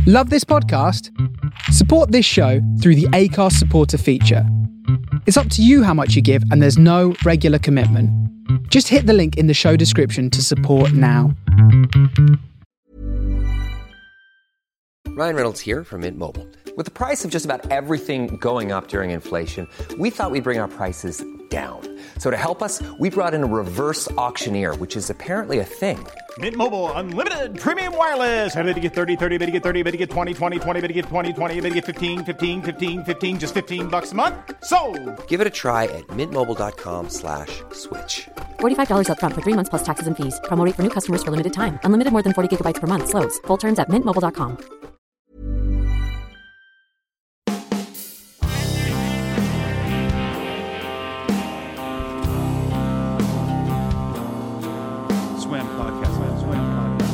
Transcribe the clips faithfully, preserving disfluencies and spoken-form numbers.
Love this podcast? Support this show through the Acast supporter feature. It's up to you how much you give, and there's no regular commitment. Just hit the link in the show description to support now. Ryan Reynolds here from Mint Mobile. With the price of just about everything going up during inflation, we thought we'd bring our prices down. So to help us, we brought in a reverse auctioneer, which is apparently a thing. Mint Mobile Unlimited Premium Wireless. How to get thirty, thirty, how to get thirty, how to get twenty, twenty, twenty, how to get twenty, twenty, how to get fifteen, fifteen, fifteen, fifteen, just fifteen bucks a month? Sold! Give it a try at mintmobile.com slash switch. forty-five dollars up front for three months plus taxes and fees. Promo rate for new customers for limited time. Unlimited more than forty gigabytes per month. Slows full terms at mint mobile dot com. Swim podcast, man. Swim podcast.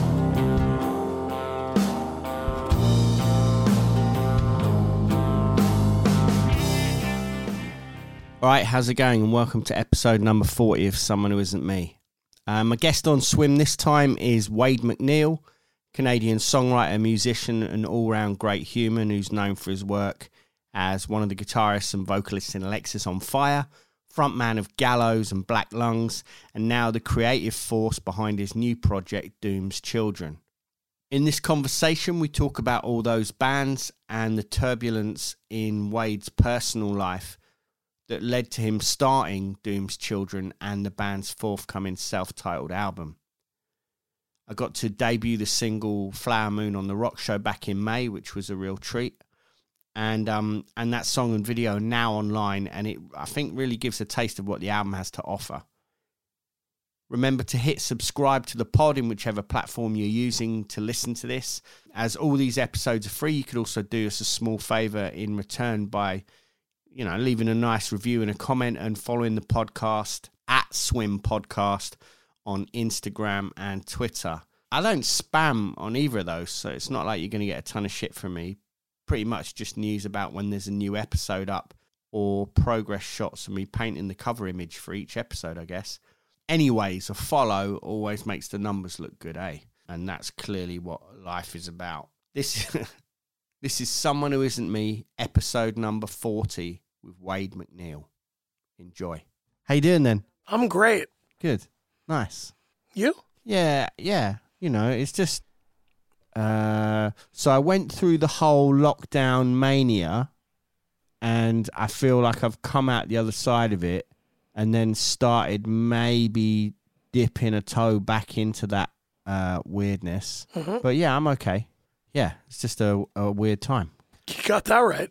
All right, how's it going? And welcome to episode number forty of Someone Who Isn't Me. Um, my guest on Swim this time is Wade MacNeil, Canadian songwriter, musician, and all-round great human who's known for his work as one of the guitarists and vocalists in Alexisonfire, frontman of Gallows and Black Lungs, and now the creative force behind his new project, Doom's Children. In this conversation, we talk about all those bands and the turbulence in Wade's personal life that led to him starting Doom's Children and the band's forthcoming self-titled album. I got to debut the single Flower Moon on the Rock Show back in May, which was a real treat. And um and that song and video are now online, and it I think really gives a taste of what the album has to offer. Remember to hit subscribe to the pod in whichever platform you're using to listen to this. As all these episodes are free, you could also do us a small favour in return by, you know, leaving a nice review and a comment and following the podcast at Swim Podcast on Instagram and Twitter. I don't spam on either of those, so it's not like you're going to get a ton of shit from me. Pretty much just news about when there's a new episode up or progress shots of me painting the cover image for each episode, I guess. Anyways, a follow always makes the numbers look good, eh? And that's clearly what life is about. This, this is Someone Who Isn't Me, episode number forty with Wade MacNeil. Enjoy. How you doing then? I'm great. Good. Nice. You? Yeah, yeah. You know, it's just... Uh, so I went through the whole lockdown mania, and I feel like I've come out the other side of it and then started maybe dipping a toe back into that uh, weirdness. Mm-hmm. But yeah, I'm okay. Yeah, it's just a, a weird time. You got that right.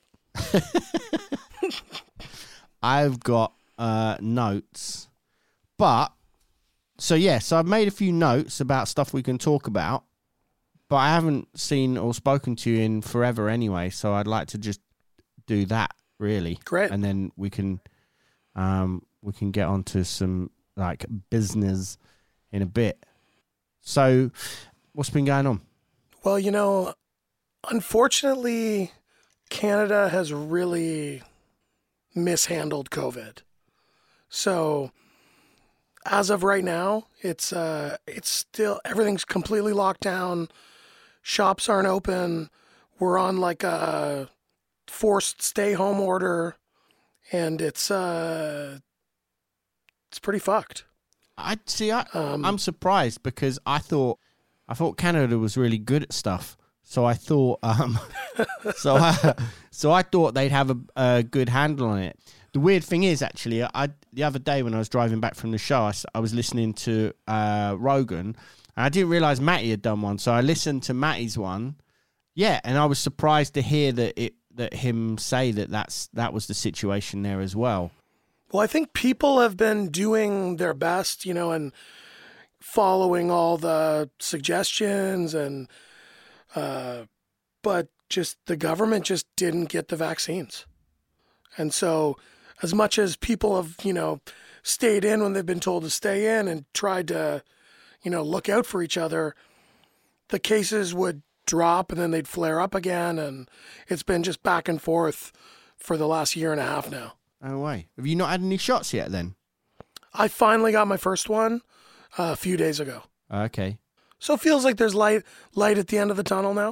I've got uh, notes, but so yeah, so I've made a few notes about stuff we can talk about. But I haven't seen or spoken to you in forever anyway, so I'd like to just do that, really. Great. And then we can um, we can get on to some, like, business in a bit. So, what's been going on? Well, you know, unfortunately, Canada has really mishandled COVID. So, as of right now, it's uh, it's still, everything's completely locked down. Shops aren't open. We're on like a forced stay home order, and it's uh, it's pretty fucked. I see. I, um, I'm surprised because I thought I thought Canada was really good at stuff. So I thought, um, so I, so I thought they'd have a, a good handle on it. The weird thing is, actually, I the other day when I was driving back from the show, I, I was listening to uh, Rogan. And I didn't realise Matty had done one, so I listened to Matty's one. Yeah, and I was surprised to hear that it that him say that that's that was the situation there as well. Well, I think people have been doing their best, you know, and following all the suggestions, and uh, but just the government just didn't get the vaccines, and so as much as people have, you know, stayed in when they've been told to stay in and tried to, you know, look out for each other, the cases would drop and then they'd flare up again. And it's been just back and forth for the last year and a half now. No way. Have you not had any shots yet then? I finally got my first one uh, a few days ago. Okay. So it feels like there's light light at the end of the tunnel now.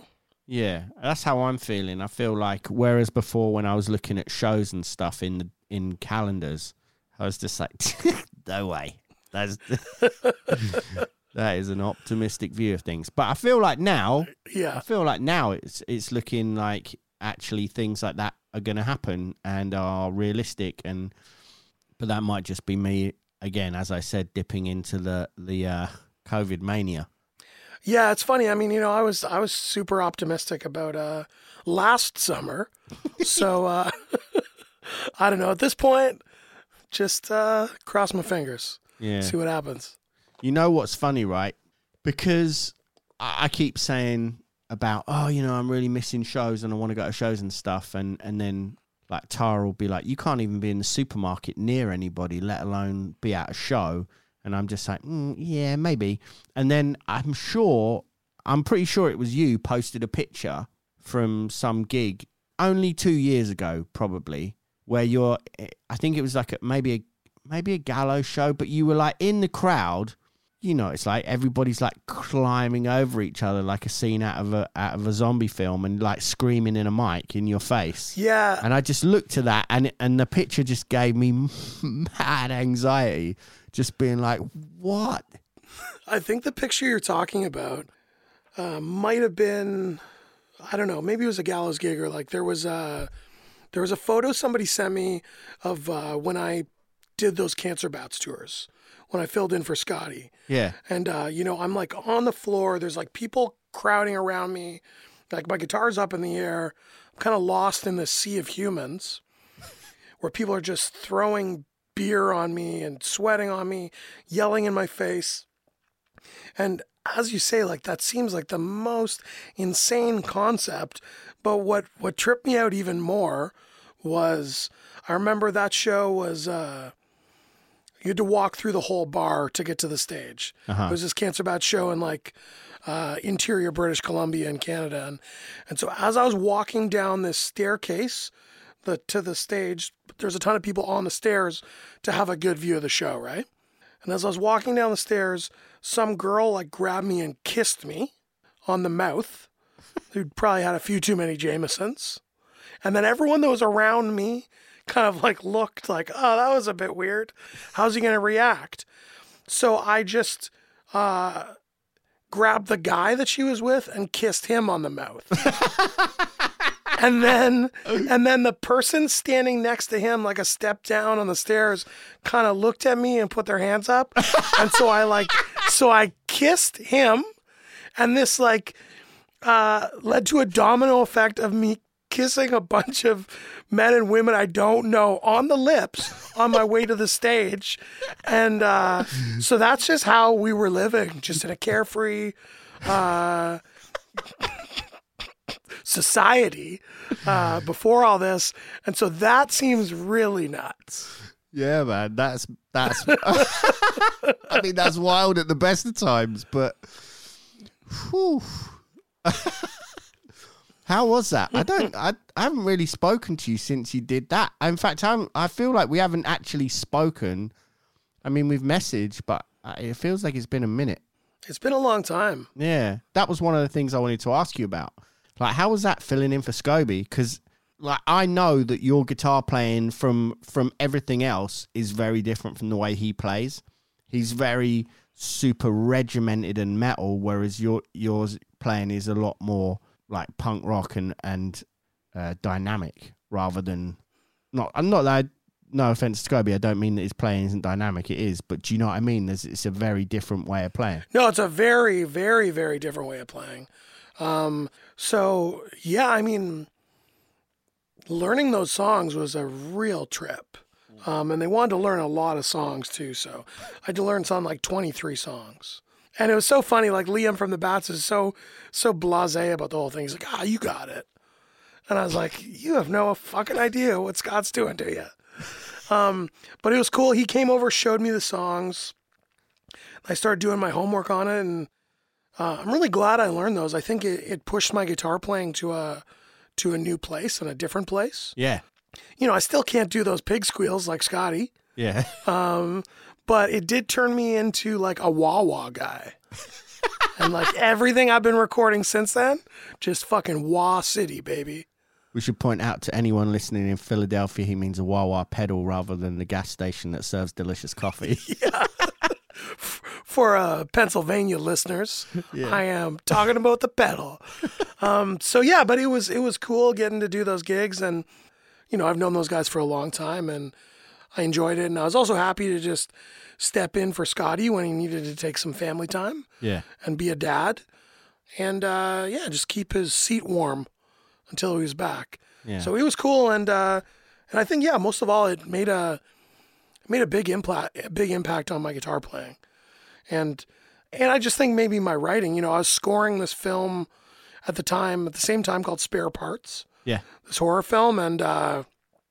Yeah, that's how I'm feeling. I feel like, whereas before when I was looking at shows and stuff in the in calendars, I was just like, no way. That's that is an optimistic view of things. But I feel like now, yeah, I feel like now it's it's looking like actually things like that are going to happen and are realistic. And but that might just be me again, as I said, dipping into the the uh, COVID mania. Yeah, it's funny. I mean, you know, I was I was super optimistic about uh, last summer, so uh, I don't know. At this point, just uh, cross my fingers. Yeah, see what happens. You know what's funny, right? Because I, I keep saying about, oh, you know, I'm really missing shows and I want to go to shows and stuff, and and then like Tara will be like, you can't even be in the supermarket near anybody, let alone be at a show. And I'm just like, mm, yeah, maybe. And then I'm sure, I'm pretty sure it was you posted a picture from some gig only two years ago, probably, where you're, I think it was like a, maybe a, maybe a gallows show, but you were like in the crowd. You know, it's like everybody's like climbing over each other like a scene out of a out of a zombie film and like screaming in a mic in your face. Yeah. And I just looked at that and and the picture just gave me mad anxiety, just being like, what? I think the picture you're talking about uh, might have been, I don't know, maybe it was a gallows gig or like there was a, there was a photo somebody sent me of uh, when I did those Cancer Bats tours. When I filled in for Scotty. Yeah. And, uh, you know, I'm like on the floor. There's like people crowding around me. Like my guitar's up in the air. I'm kind of lost in this sea of humans where people are just throwing beer on me and sweating on me, yelling in my face. And as you say, like that seems like the most insane concept. But what, what tripped me out even more was I remember that show was... Uh, You had to walk through the whole bar to get to the stage. Uh-huh. It was this Cancer Bat show in like uh, interior British Columbia in Canada. And, and so as I was walking down this staircase the, to the stage, there's a ton of people on the stairs to have a good view of the show, right? And as I was walking down the stairs, some girl like grabbed me and kissed me on the mouth, who'd probably had a few too many Jamesons. And then everyone that was around me kind of like looked like, oh, that was a bit weird. How's he going to react? So I just uh, grabbed the guy that she was with and kissed him on the mouth. and then and then the person standing next to him, like a step down on the stairs, kind of looked at me and put their hands up. And so I like, so I kissed him, and this like uh, led to a domino effect of me kissing a bunch of men and women I don't know on the lips on my way to the stage. And uh, so that's just how we were living, just in a carefree uh, society uh, before all this. And so that seems really nuts. Yeah, man, that's, that's, I mean, that's wild at the best of times, but, whew. How was that? I don't. I, I haven't really spoken to you since you did that. In fact, I'm, I feel like we haven't actually spoken. I mean, we've messaged, but it feels like it's been a minute. It's been a long time. Yeah, that was one of the things I wanted to ask you about. Like, how was that filling in for Scobie? Because, like, I know that your guitar playing from from everything else is very different from the way he plays. He's very super regimented and metal, whereas your yours playing is a lot more like punk rock and and uh, dynamic rather than not. I'm not that. I, no offense to Scobie, I don't mean that his playing isn't dynamic. It is, but do you know what I mean? There's, it's a very different way of playing. No, it's a very, very, very different way of playing. Um, so yeah, I mean, learning those songs was a real trip. Um, and they wanted to learn a lot of songs too. So I had to learn something like twenty-three songs. And it was so funny, like Liam from the Bats is so, so blasé about the whole thing. He's like, ah, you got it. And I was like, you have no fucking idea what Scott's doing to you. Um, but it was cool. He came over, showed me the songs. I started doing my homework on it. And uh, I'm really glad I learned those. I think it, it pushed my guitar playing to a, to a new place and a different place. Yeah. You know, I still can't do those pig squeals like Scotty. Yeah. Um, but it did turn me into like a wah-wah guy. And like everything I've been recording since then, just fucking Wah City, baby. We should point out to anyone listening in Philadelphia, he means a Wawa pedal rather than the gas station that serves delicious coffee. Yeah. For uh, Pennsylvania listeners, yeah. I am talking about the pedal. Um, so yeah, but it was it was cool getting to do those gigs, and you know I've known those guys for a long time, and I enjoyed it. And I was also happy to just step in for Scotty when he needed to take some family time, yeah, and be a dad, and uh, yeah, just keep his seat warm until he was back. Yeah. So it was cool, and uh, and I think yeah, most of all, it made a it made a big impact, a big impact on my guitar playing. And and I just think maybe my writing, you know, I was scoring this film at the time, at the same time called Spare Parts. Yeah. This horror film. And, uh,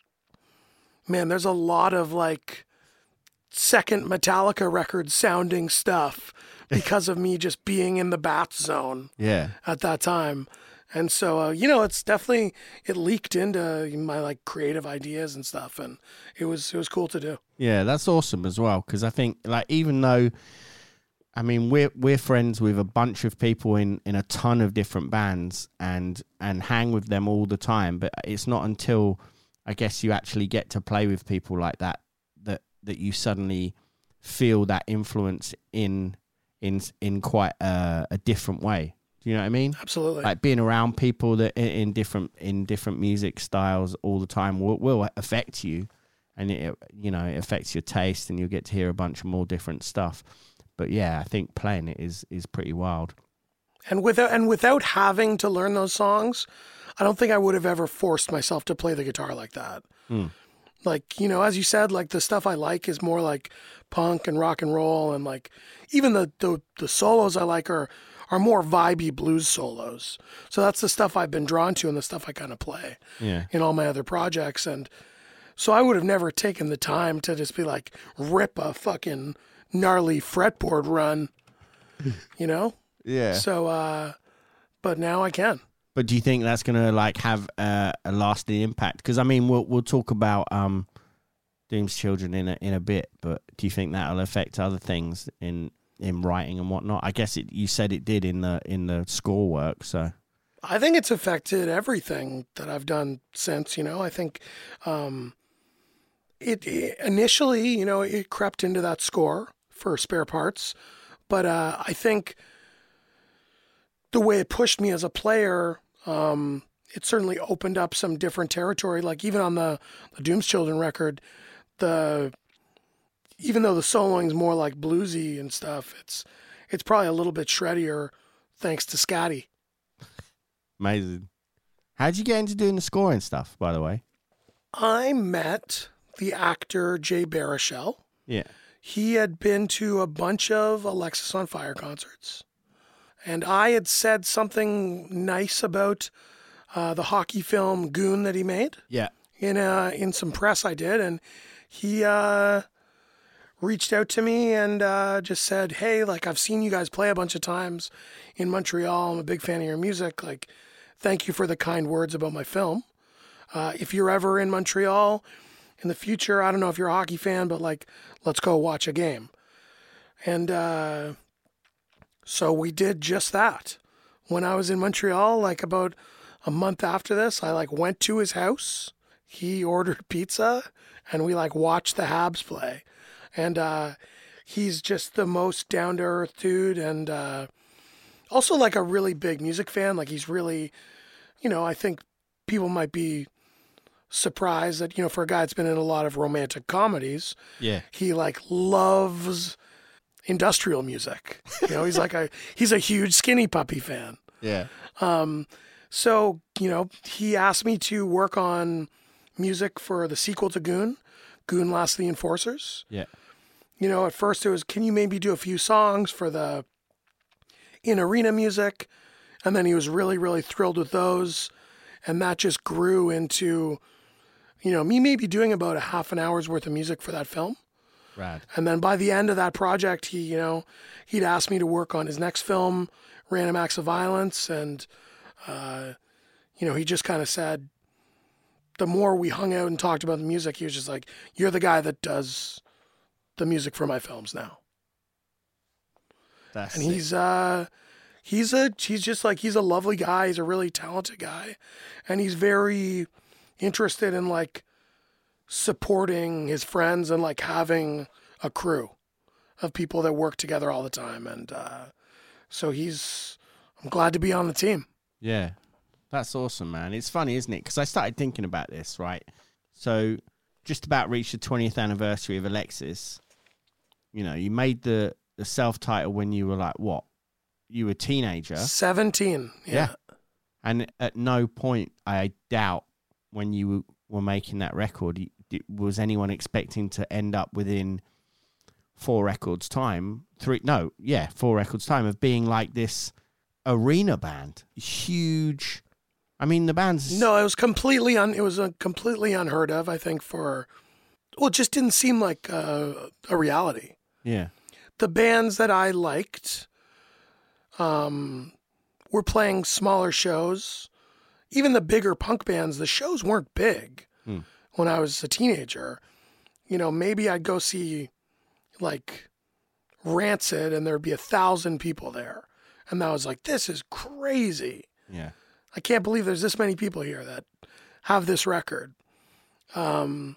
man, there's a lot of, like, second Metallica record sounding stuff because of me just being in the bat zone yeah. at that time. And so, uh, you know, it's definitely, it leaked into my, like, creative ideas and stuff. And it was, it was cool to do. Yeah, that's awesome as well. Because I think, like, even though... I mean, we're we're friends with a bunch of people in, in a ton of different bands and and hang with them all the time. But it's not until, I guess, you actually get to play with people like that that that you suddenly feel that influence in in in quite a, a different way. Do you know what I mean? Absolutely. Like being around people that in, in different in different music styles all the time will will affect you, and it you know it affects your taste, and you'll get to hear a bunch of more different stuff. But yeah, I think playing it is is pretty wild. And without and without having to learn those songs, I don't think I would have ever forced myself to play the guitar like that. Mm. Like, you know, as you said, like the stuff I like is more like punk and rock and roll, and like even the the, the solos I like are are more vibey blues solos. So that's the stuff I've been drawn to and the stuff I kind of play yeah. in all my other projects. And so I would have never taken the time to just be like rip a fucking gnarly fretboard run, you know? Yeah. So, uh, but now I can. But do you think that's gonna like have uh, a lasting impact? Because I mean, we'll we'll talk about um, Doom's Children in a in a bit. But do you think that'll affect other things in in writing and whatnot? I guess it. You said it did in the in the score work. So I think it's affected everything that I've done since. You know, I think. Um, it, it initially, you know, it crept into that score for Spare Parts, but uh, I think the way it pushed me as a player, um, it certainly opened up some different territory. Like even on the, the Doom's Children record, the even though the soloing is more like bluesy and stuff, it's it's probably a little bit shreddier thanks to Scotty. Amazing. How'd you get into doing the scoring stuff, by the way? I met the actor Jay Baruchel. Yeah. He had been to a bunch of Alexis on Fire concerts, and I had said something nice about uh, the hockey film Goon that he made. Yeah. In uh, in some press I did, and he uh, reached out to me and uh, just said, "Hey, like I've seen you guys play a bunch of times in Montreal. I'm a big fan of your music. Like, thank you for the kind words about my film. Uh, if you're ever in Montreal in the future, I don't know if you're a hockey fan, but like, let's go watch a game." And uh, so we did just that. When I was in Montreal, like about a month after this, I like went to his house. He ordered pizza, and we like watched the Habs play. And uh, he's just the most down-to-earth dude, and uh, also like a really big music fan. Like he's really, you know, I think people might be surprised that, you know, for a guy that's been in a lot of romantic comedies, yeah, he like loves industrial music. You know, he's like a he's a huge Skinny Puppy fan. Yeah. Um, so, you know, he asked me to work on music for the sequel to Goon, Goon Last of the Enforcers. Yeah. You know, at first it was, can you maybe do a few songs for the in-arena music? And then he was really, really thrilled with those. And that just grew into, you know, me maybe doing about a half an hour's worth of music for that film. Rad. And then by the end of that project, he, you know, he'd asked me to work on his next film, Random Acts of Violence. And, uh, you know, he just kind of said, the more we hung out and talked about the music, he was just like, you're the guy that does the music for my films now. That's and sick. he's, uh, he's a he's just like he's a lovely guy. He's a really talented guy, and he's very interested in like supporting his friends and like having a crew of people that work together all the time. And uh, so he's I'm glad to be on the team. Yeah, that's awesome, man. It's funny, isn't it? Because I started thinking about this, right? So just about reached the twentieth anniversary of Alexis. You know, you made the, the self-title when you were like, what? You were a teenager. seventeen. Yeah. yeah. And at no point, I doubt, when you were making that record, was anyone expecting to end up within four records time? Three? No, yeah, four records time of being like this arena band. Huge. I mean, the band's... No, it was completely un, it was a completely unheard of, I think, for... Well, it just didn't seem like a, a reality. Yeah. The bands that I liked um, were playing smaller shows. Even the bigger punk bands, the shows weren't big hmm. when I was a teenager. You know, maybe I'd go see, like, Rancid, and there'd be a thousand people there. And I was like, this is crazy. Yeah. I can't believe there's this many people here that have this record. Um,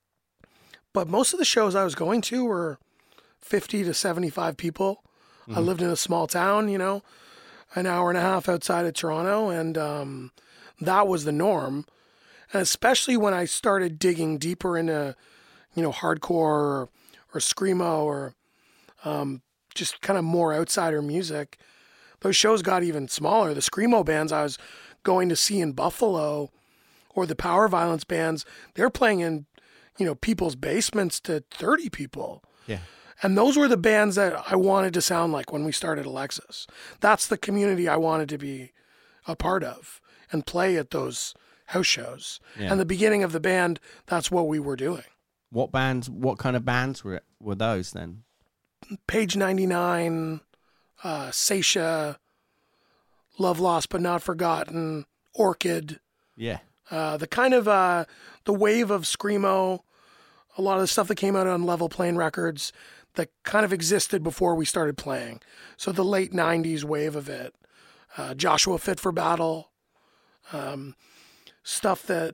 but most of the shows I was going to were fifty to seventy-five people. Mm-hmm. I lived in a small town, you know, an hour and a half outside of Toronto. And um, that was the norm. And especially when I started digging deeper into, you know, hardcore or, or screamo or um, just kind of more outsider music, those shows got even smaller. The screamo bands I was going to see in Buffalo, or the power violence bands, they're playing in, you know, people's basements to thirty people. Yeah. And those were the bands that I wanted to sound like when we started Alexis. That's the community I wanted to be a part of and play at those house shows. Yeah. And the beginning of the band, that's what we were doing. What bands, what kind of bands were were those then? Page ninety-nine, uh, Seisha, Love Lost But Not Forgotten, Orchid. Yeah. Uh, the kind of, uh, the wave of screamo, a lot of the stuff that came out on Level Plane Records that kind of existed before we started playing. So the late nineties wave of it. Uh, Joshua Fit for Battle. Um, stuff that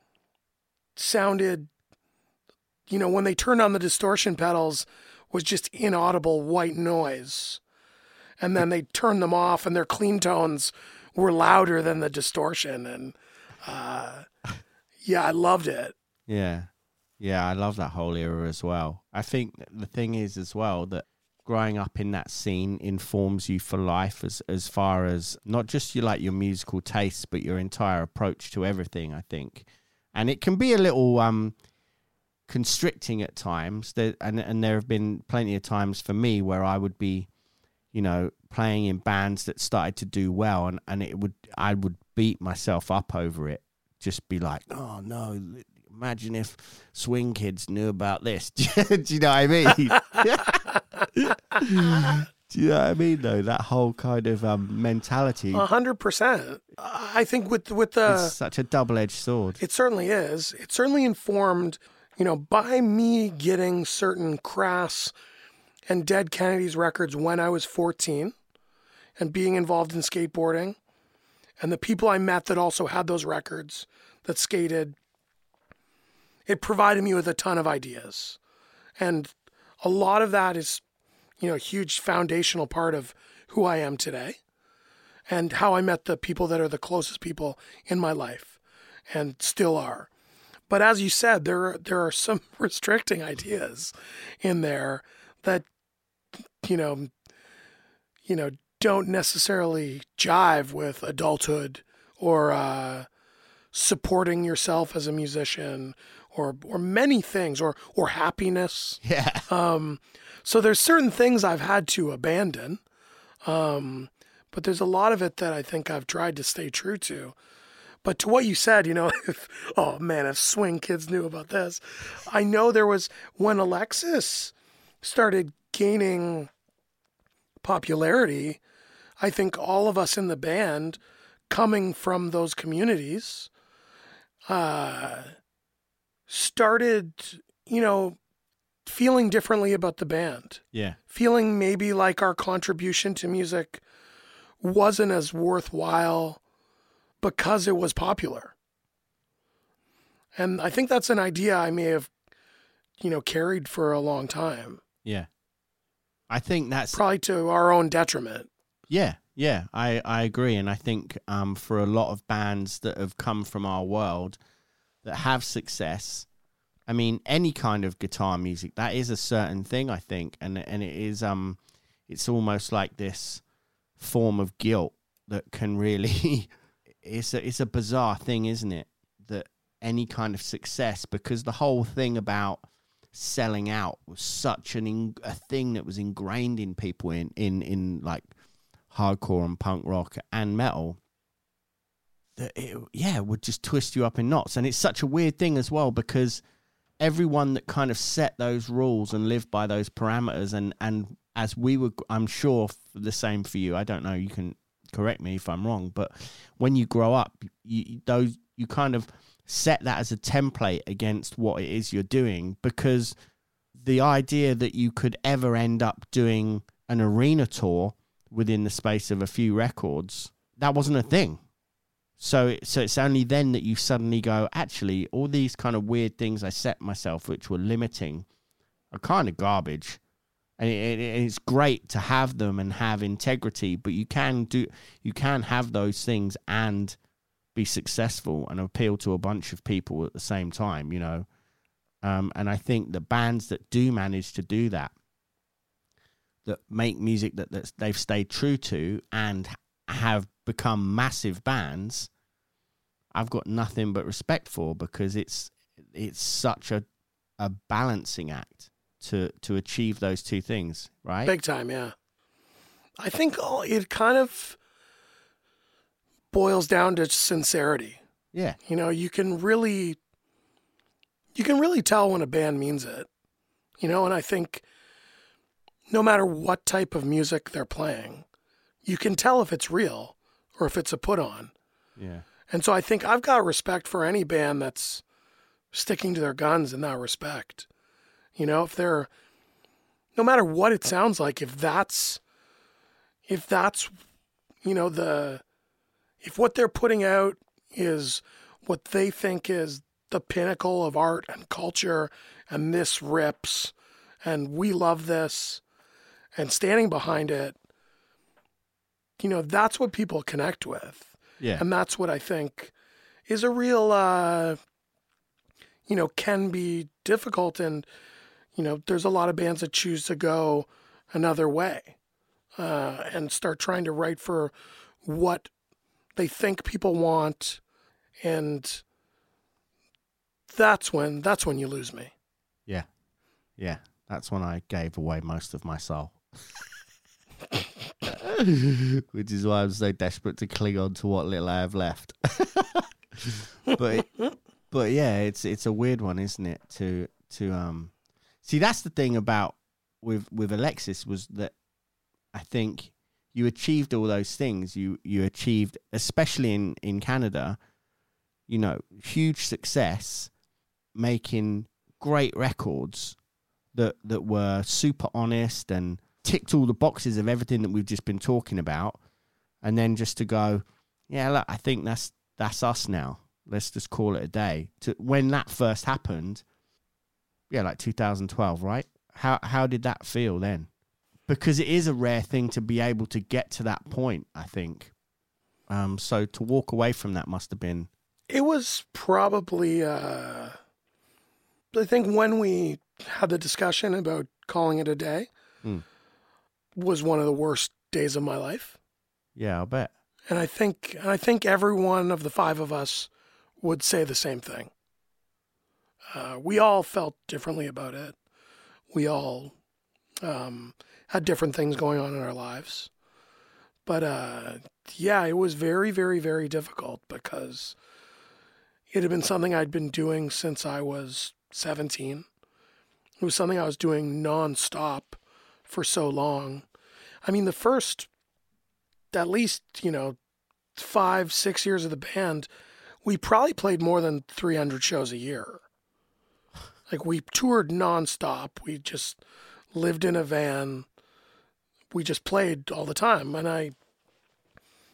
sounded, you know, when they turned on the distortion pedals, was just inaudible white noise. And then they turned them off and their clean tones were louder than the distortion. And uh, yeah, I loved it. Yeah. Yeah, I love that whole era as well. I think the thing is as well that growing up in that scene informs you for life as as far as not just your like your musical tastes, but your entire approach to everything, I think. And it can be a little um constricting at times. There, and and there have been plenty of times for me where I would be, you know, playing in bands that started to do well, and, and it would I would beat myself up over it. Just be like, oh no, imagine if Swing Kids knew about this. Do you know what I mean? Do you know what I mean, though? That whole kind of um, mentality. A hundred percent. I think with with the... It's such a double-edged sword. It certainly is. It certainly informed, you know, by me getting certain Crass and Dead Kennedys records when I was fourteen and being involved in skateboarding, and the people I met that also had those records that skated, it provided me with a ton of ideas. And a lot of that is, you know, a huge foundational part of who I am today and how I met the people that are the closest people in my life and still are. But as you said, there are, there are some restricting ideas in there that, you know, you know, don't necessarily jive with adulthood or uh, supporting yourself as a musician or or many things or or happiness. Yeah. Um, so there's certain things I've had to abandon, um, but there's a lot of it that I think I've tried to stay true to. But to what you said, you know, if, oh man, if Swing Kids knew about this. I know there was, when Alexis started gaining popularity, I think all of us in the band coming from those communities uh, started, you know, feeling differently about the band. Yeah. Feeling maybe like our contribution to music wasn't as worthwhile because it was popular. And I think that's an idea I may have, you know, carried for a long time. Yeah. I think that's probably to our own detriment. Yeah, yeah, I, I agree. And I think um, for a lot of bands that have come from our world that have success, I mean, any kind of guitar music, that is a certain thing, I think. And and it is, um, it's almost like this form of guilt that can really, it's a, it's a bizarre thing, isn't it? That any kind of success, because the whole thing about selling out was such an in, a thing that was ingrained in people in, in, in like hardcore and punk rock and metal, that it, yeah, would just twist you up in knots. And it's such a weird thing as well, because everyone that kind of set those rules and lived by those parameters, and, and as we were, I'm sure the same for you, I don't know, you can correct me if I'm wrong, but when you grow up, you, those, you kind of set that as a template against what it is you're doing, because the idea that you could ever end up doing an arena tour within the space of a few records, that wasn't a thing. So, so it's only then that you suddenly go, actually, all these kind of weird things I set myself, which were limiting, are kind of garbage. And it, it, it's great to have them and have integrity, but you can do, you can have those things and be successful and appeal to a bunch of people at the same time, you know. Um, and I think the bands that do manage to do that, that make music that, that they've stayed true to and have become massive bands, I've got nothing but respect for, because it's it's such a a balancing act to to achieve those two things, right? Big time, yeah. I think oh, it kind of boils down to sincerity. Yeah. You know, you can really you can really tell when a band means it. You know, and I think no matter what type of music they're playing, you can tell if it's real or if it's a put on. Yeah. And so I think I've got respect for any band that's sticking to their guns in that respect. You know, if they're, no matter what it sounds like, if that's, if that's, you know, the, if what they're putting out is what they think is the pinnacle of art and culture, and this rips, and we love this, and standing behind it, you know, that's what people connect with. Yeah. And that's what I think is a real, uh, you know, can be difficult. And, you know, there's a lot of bands that choose to go another way uh, and start trying to write for what they think people want. And that's when, that's when you lose me. Yeah. Yeah. That's when I gave away most of my soul. Which is why I'm so desperate to cling on to what little I have left. but but yeah, it's it's a weird one, isn't it? To to um see, that's the thing about with with Alexis, was that I think you achieved all those things. You you achieved, especially in, in Canada, you know, huge success, making great records that that were super honest and ticked all the boxes of everything that we've just been talking about, and then just to go, yeah, look, I think that's that's us now. Let's just call it a day. To when that first happened, yeah, like two thousand twelve, right? How how did that feel then? Because it is a rare thing to be able to get to that point, I think. Um, so to walk away from that must have been. It was probably, uh, I think when we had the discussion about calling it a day. Mm. Was one of the worst days of my life. Yeah, I'll bet. And I think I think every one of the five of us would say the same thing. Uh, we all felt differently about it. We all um, had different things going on in our lives. But uh, yeah, it was very, very, very difficult, because it had been something I'd been doing since I was seventeen. It was something I was doing nonstop for so long. I mean, the first, at least, you know, five, six years of the band, we probably played more than three hundred shows a year. Like, we toured nonstop. We just lived in a van. We just played all the time. And I,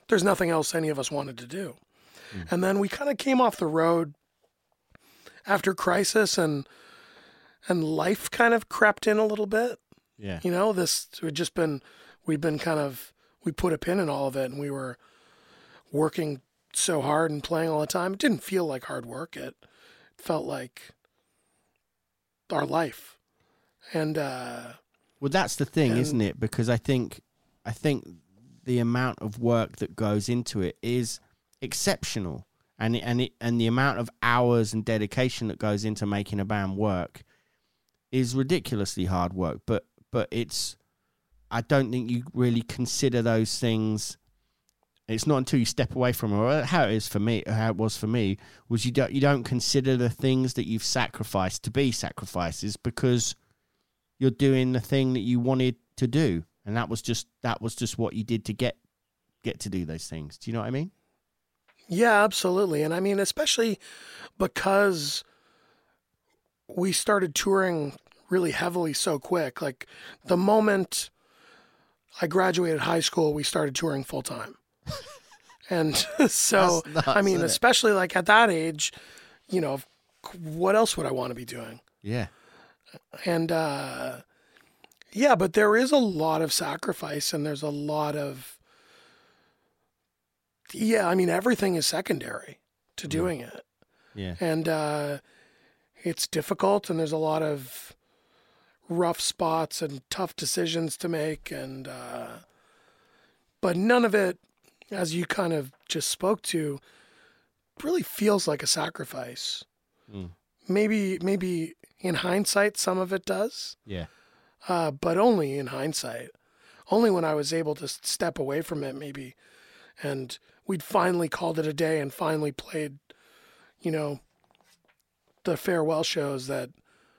there's nothing else any of us wanted to do. Mm. And then we kind of came off the road after Crisis, and and life kind of crept in a little bit. Yeah. You know, this we'd just been we'd been kind of we put a pin in all of it, and we were working so hard and playing all the time. It didn't feel like hard work. It felt like our life. And uh well, that's the thing, and, isn't it? Because I think I think the amount of work that goes into it is exceptional, and it, and it and the amount of hours and dedication that goes into making a band work is ridiculously hard work. But but it's I don't think you really consider those things. It's not until you step away from it, or how it is for me, how it was for me, was you don't you don't consider the things that you've sacrificed to be sacrifices, because you're doing the thing that you wanted to do, and that was just that was just what you did to get get to do those things. Do you know what I mean? Yeah, absolutely. And I mean, especially because we started touring really heavily so quick. Like the moment I graduated high school, we started touring full time. And so, nuts, I mean, especially like at that age, you know, what else would I want to be doing? Yeah. And, uh, yeah, but there is a lot of sacrifice, and there's a lot of, yeah, I mean, everything is secondary to doing yeah. it. Yeah. And, uh, it's difficult, and there's a lot of rough spots and tough decisions to make. And, uh, but none of it, as you kind of just spoke to, really feels like a sacrifice. Mm. Maybe, maybe in hindsight, some of it does. Yeah. Uh, but only in hindsight. Only when I was able to step away from it, maybe. And we'd finally called it a day and finally played, you know, the farewell shows, that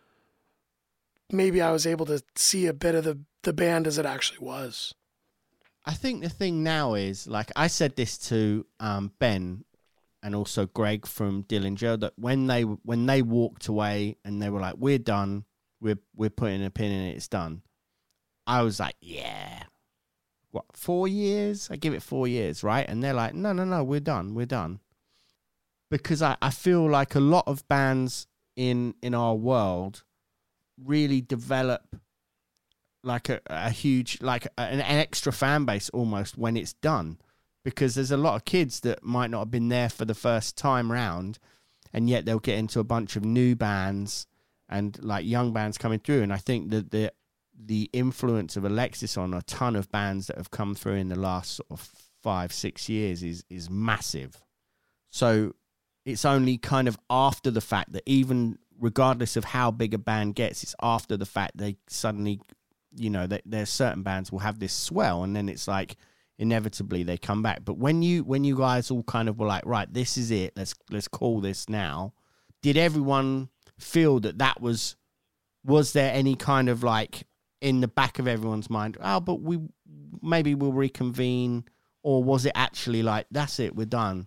maybe I was able to see a bit of the, the band as it actually was. I think the thing now is, like I said this to um, Ben and also Greg from Dillinger, that when they when they walked away and they were like, "We're done, we're we're putting a pin in it, it's done," I was like, "Yeah, what, four years? I give it four years, right?" And they're like, "No, no, no, we're done, we're done," because I, I feel like a lot of bands in in our world really develop like a, a huge, like a, an, an extra fan base almost when it's done, because there's a lot of kids that might not have been there for the first time round, and yet they'll get into a bunch of new bands and like young bands coming through. And I think that the the influence of Alexis on a ton of bands that have come through in the last sort of five, six years is is massive. So it's only kind of after the fact that, even regardless of how big a band gets, it's after the fact they suddenly, you know, that there's certain bands will have this swell, and then it's like inevitably they come back. But when you when you guys all kind of were like, right, this is it, let's let's call this now, did everyone feel that that was, was there any kind of like in the back of everyone's mind, oh, but we maybe we'll reconvene, or was it actually like, that's it, we're done?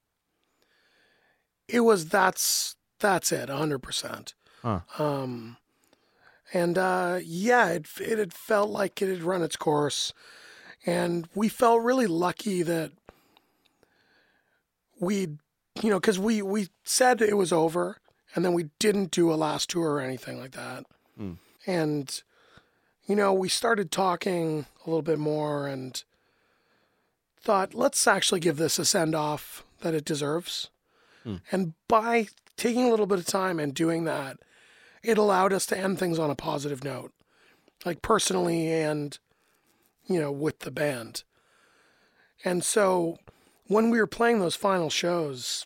It was that's that's it, one hundred percent. Huh. Um, and uh, yeah, it it had felt like it had run its course, and we felt really lucky that we, you know, because we we said it was over, and then we didn't do a last tour or anything like that, mm. and you know, we started talking a little bit more and thought, let's actually give this a send off that it deserves. Mm. And by taking a little bit of time and doing that, it allowed us to end things on a positive note, like personally and, you know, with the band. And so when we were playing those final shows,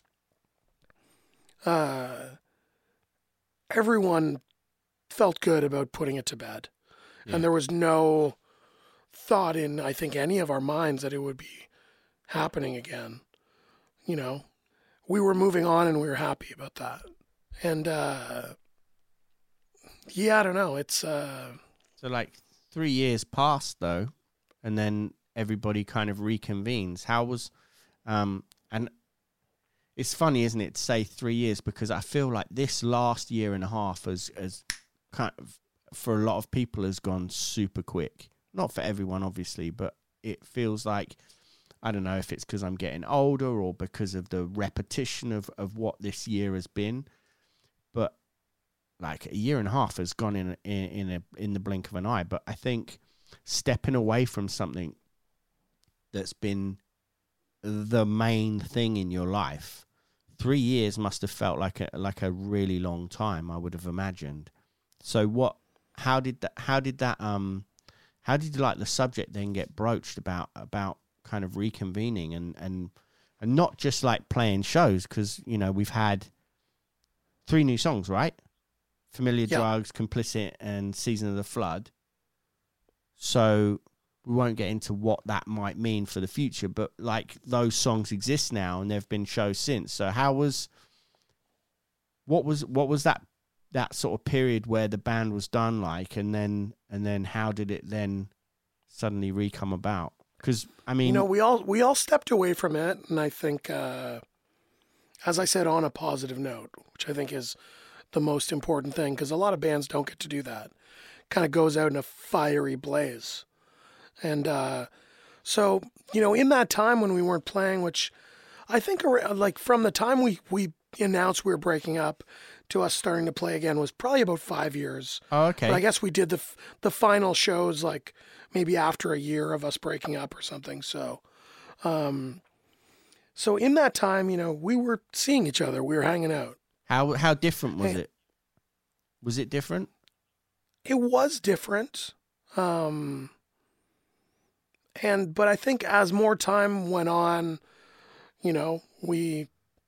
uh, everyone felt good about putting it to bed. Yeah. And there was no thought in, I think, any of our minds that it would be happening again. You know, we were moving on and we were happy about that. And, uh, yeah, I don't know. It's, uh, so like three years passed though, and then everybody kind of reconvenes. How was, um, and it's funny, isn't it, to say three years, because I feel like this last year and a half has, has kind of, for a lot of people, has gone super quick. Not for everyone, obviously, but it feels like I don't know if it's because I'm getting older or because of the repetition of, of what this year has been, but like a year and a half has gone in in in, a, in the blink of an eye. But I think stepping away from something that's been the main thing in your life, three years must have felt like a like a really long time, I would have imagined. So what? How did that? How did that? Um, how did like the subject then get broached about about kind of reconvening and and and not just like playing shows, because you know we've had three new songs, right? Familiar yeah. Drugs, Complicit, and Season of the Flood. So we won't get into what that might mean for the future, but like those songs exist now and there've been shows since. So how was, what was, what was that, that sort of period where the band was done like, and then, and then how did it then suddenly re-come about? Because I mean, you know, we all, we all stepped away from it. And I think, uh, as I said, on a positive note, which I think is the most important thing, because a lot of bands don't get to do that. Kind of goes out in a fiery blaze. And uh, so, you know, in that time when we weren't playing, which I think like from the time we, we announced we were breaking up to us starting to play again was probably about five years. Oh, okay. But I guess we did the the final shows like maybe after a year of us breaking up or something. So, um, so in that time, you know, we were seeing each other. We were hanging out. How how different was And it? Was it different? It was different. Um, and, but I think as more time went on, you know, we,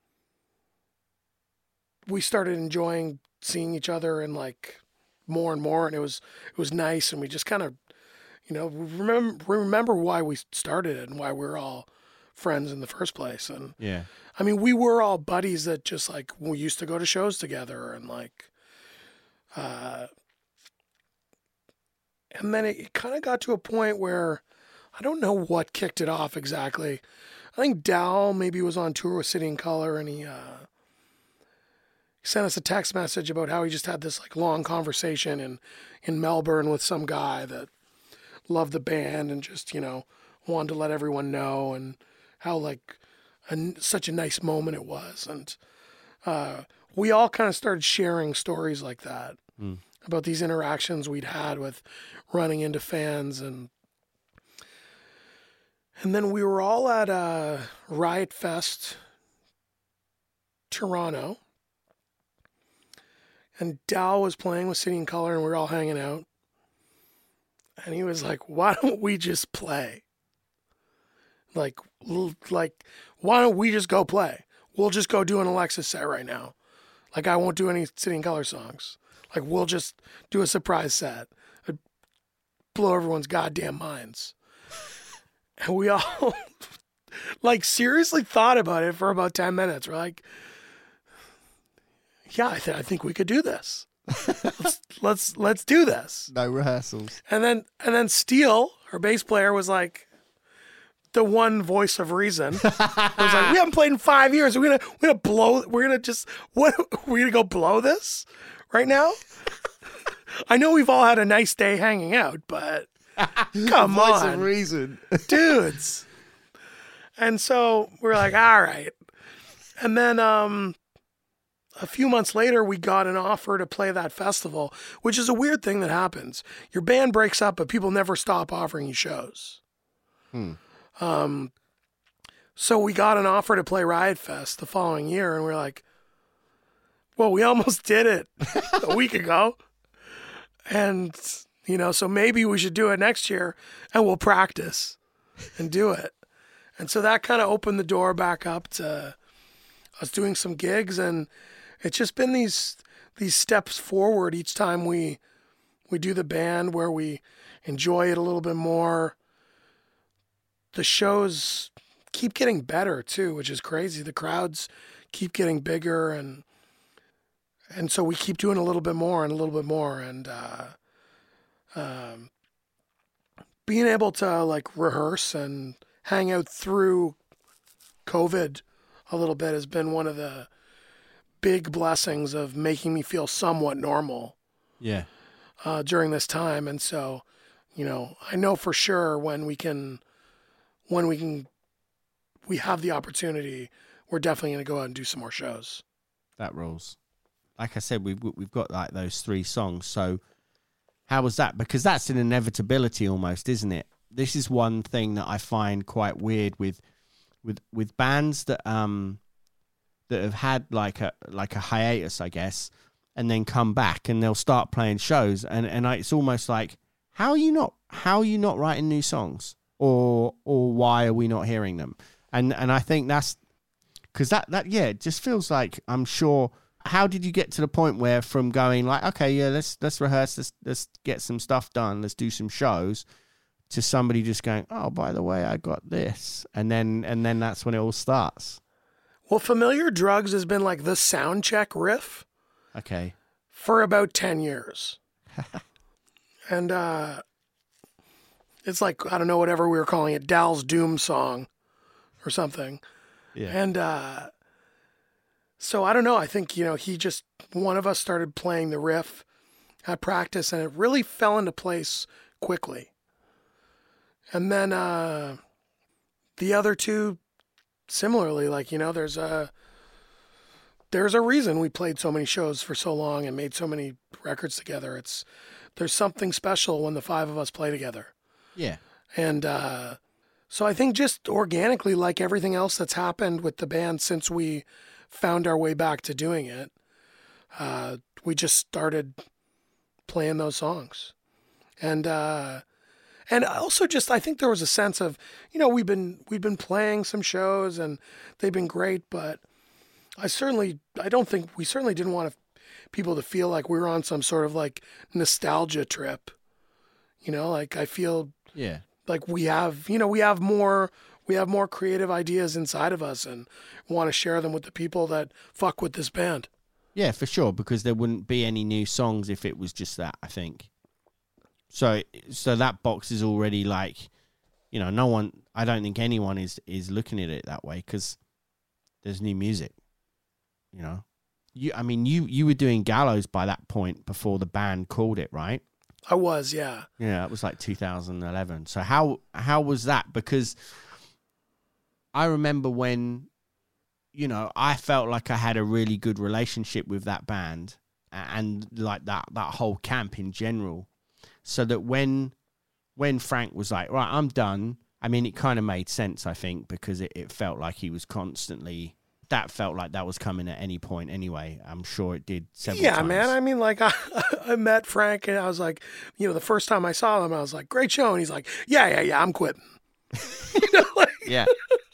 we started enjoying seeing each other and like more and more. And it was, it was nice. And we just kind of, you know, remember, remember why we started it and why we we're all friends in the first place. And Yeah. I mean, we were all buddies that just like, we used to go to shows together and like, uh, and then it, it kind of got to a point where I don't know what kicked it off exactly. I think Dal maybe was on tour with City and Colour, and he, uh, he sent us a text message about how he just had this like long conversation in, in Melbourne with some guy that loved the band and just, you know, wanted to let everyone know, and how like a, such a nice moment it was. And uh, we all kind of started sharing stories like that. Mm. About these interactions we'd had with running into fans. And and then we were all at uh, Riot Fest, Toronto. And Dal was playing with City and Colour, and we were all hanging out. And he was like, why don't we just play? Like, like, why don't we just go play? We'll just go do an Alexis set right now. Like, I won't do any City and Colour songs. Like, we'll just do a surprise set. It'd blow everyone's goddamn minds. And we all, like, seriously thought about it for about ten minutes. We're like, yeah, I, th- I think we could do this. let's, let's let's do this. No rehearsals. And then and then Steele, our bass player, was like the one voice of reason. It was like, we haven't played in five years. We're gonna we're gonna blow. We're gonna just what? We're gonna go blow this right now. I know we've all had a nice day hanging out, but come voice on, of reason, dudes. And so we're like, all right. And then um, a few months later, we got an offer to play that festival, which is a weird thing that happens. Your band breaks up, but people never stop offering you shows. Hmm. Um, so we got an offer to play Riot Fest the following year, and we're like, well, we almost did it a week ago. And, you know, so maybe we should do it next year, and we'll practice and do it. And so that kind of opened the door back up to us doing some gigs, and it's just been these these steps forward each time we we do the band, where we enjoy it a little bit more. The shows keep getting better too, which is crazy. The crowds keep getting bigger, and and so we keep doing a little bit more and a little bit more, and uh, um, being able to like rehearse and hang out through COVID a little bit has been one of the big blessings of making me feel somewhat normal. Yeah. Uh, during this time, and so, you know, I know for sure when we can, when we can we have the opportunity, we're definitely going to go out and do some more shows. That rules. Like I said, we've we've got like those three songs. So how was that? Because that's an inevitability almost, isn't it? This is one thing that I find quite weird with with with bands that um that have had like a like a hiatus, I guess, and then come back and they'll start playing shows, and and I, it's almost like, how are you not how are you not writing new songs, or or why are we not hearing them? And and I think that's because that that yeah, it just feels like, I'm sure. How did you get to the point where from going like, okay, yeah, let's let's rehearse, let's let's get some stuff done, let's do some shows, to somebody just going, oh, by the way, I got this, and then and then that's when it all starts. Well, Familiar Drugs has been like the sound check riff. Okay. For about ten years. And uh, it's like, I don't know, whatever we were calling it, Dal's Doom song or something. Yeah. And uh, so I don't know. I think, you know, he just, one of us started playing the riff at practice, and it really fell into place quickly. And then uh, the other two, similarly, like, you know, there's a, there's a reason we played so many shows for so long and made so many records together. It's, there's something special when the five of us play together. Yeah. And uh, so I think just organically, like everything else that's happened with the band since we found our way back to doing it, uh, we just started playing those songs. And uh, and also just, I think there was a sense of, you know, we've been we've been playing some shows and they've been great, but I certainly, I don't think, we certainly didn't want to, people to feel like we were on some sort of like nostalgia trip. You know, like I feel yeah, like we have, you know, we have more, we have more creative ideas inside of us and want to share them with the people that fuck with this band. Yeah, for sure, because there wouldn't be any new songs if it was just that, I think. So so that box is already like, you know, no one, I don't think anyone is, is looking at it that way because there's new music, you know. You, I mean, you, you were doing Gallows by that point before the band called it, right? I was, yeah. Yeah, it was like two thousand eleven. So how how was that? Because I remember when, you know, I felt like I had a really good relationship with that band and like that, that whole camp in general. So that when when Frank was like, right, I'm done, I mean, it kind of made sense, I think, because it, it felt like he was constantly, that felt like that was coming at any point anyway. I'm sure it did several yeah, times. man. I mean, like, I, I met Frank and I was like, you know, the first time I saw him, I was like, great show. And he's like, yeah, yeah, yeah, I'm quitting. You know, like, yeah.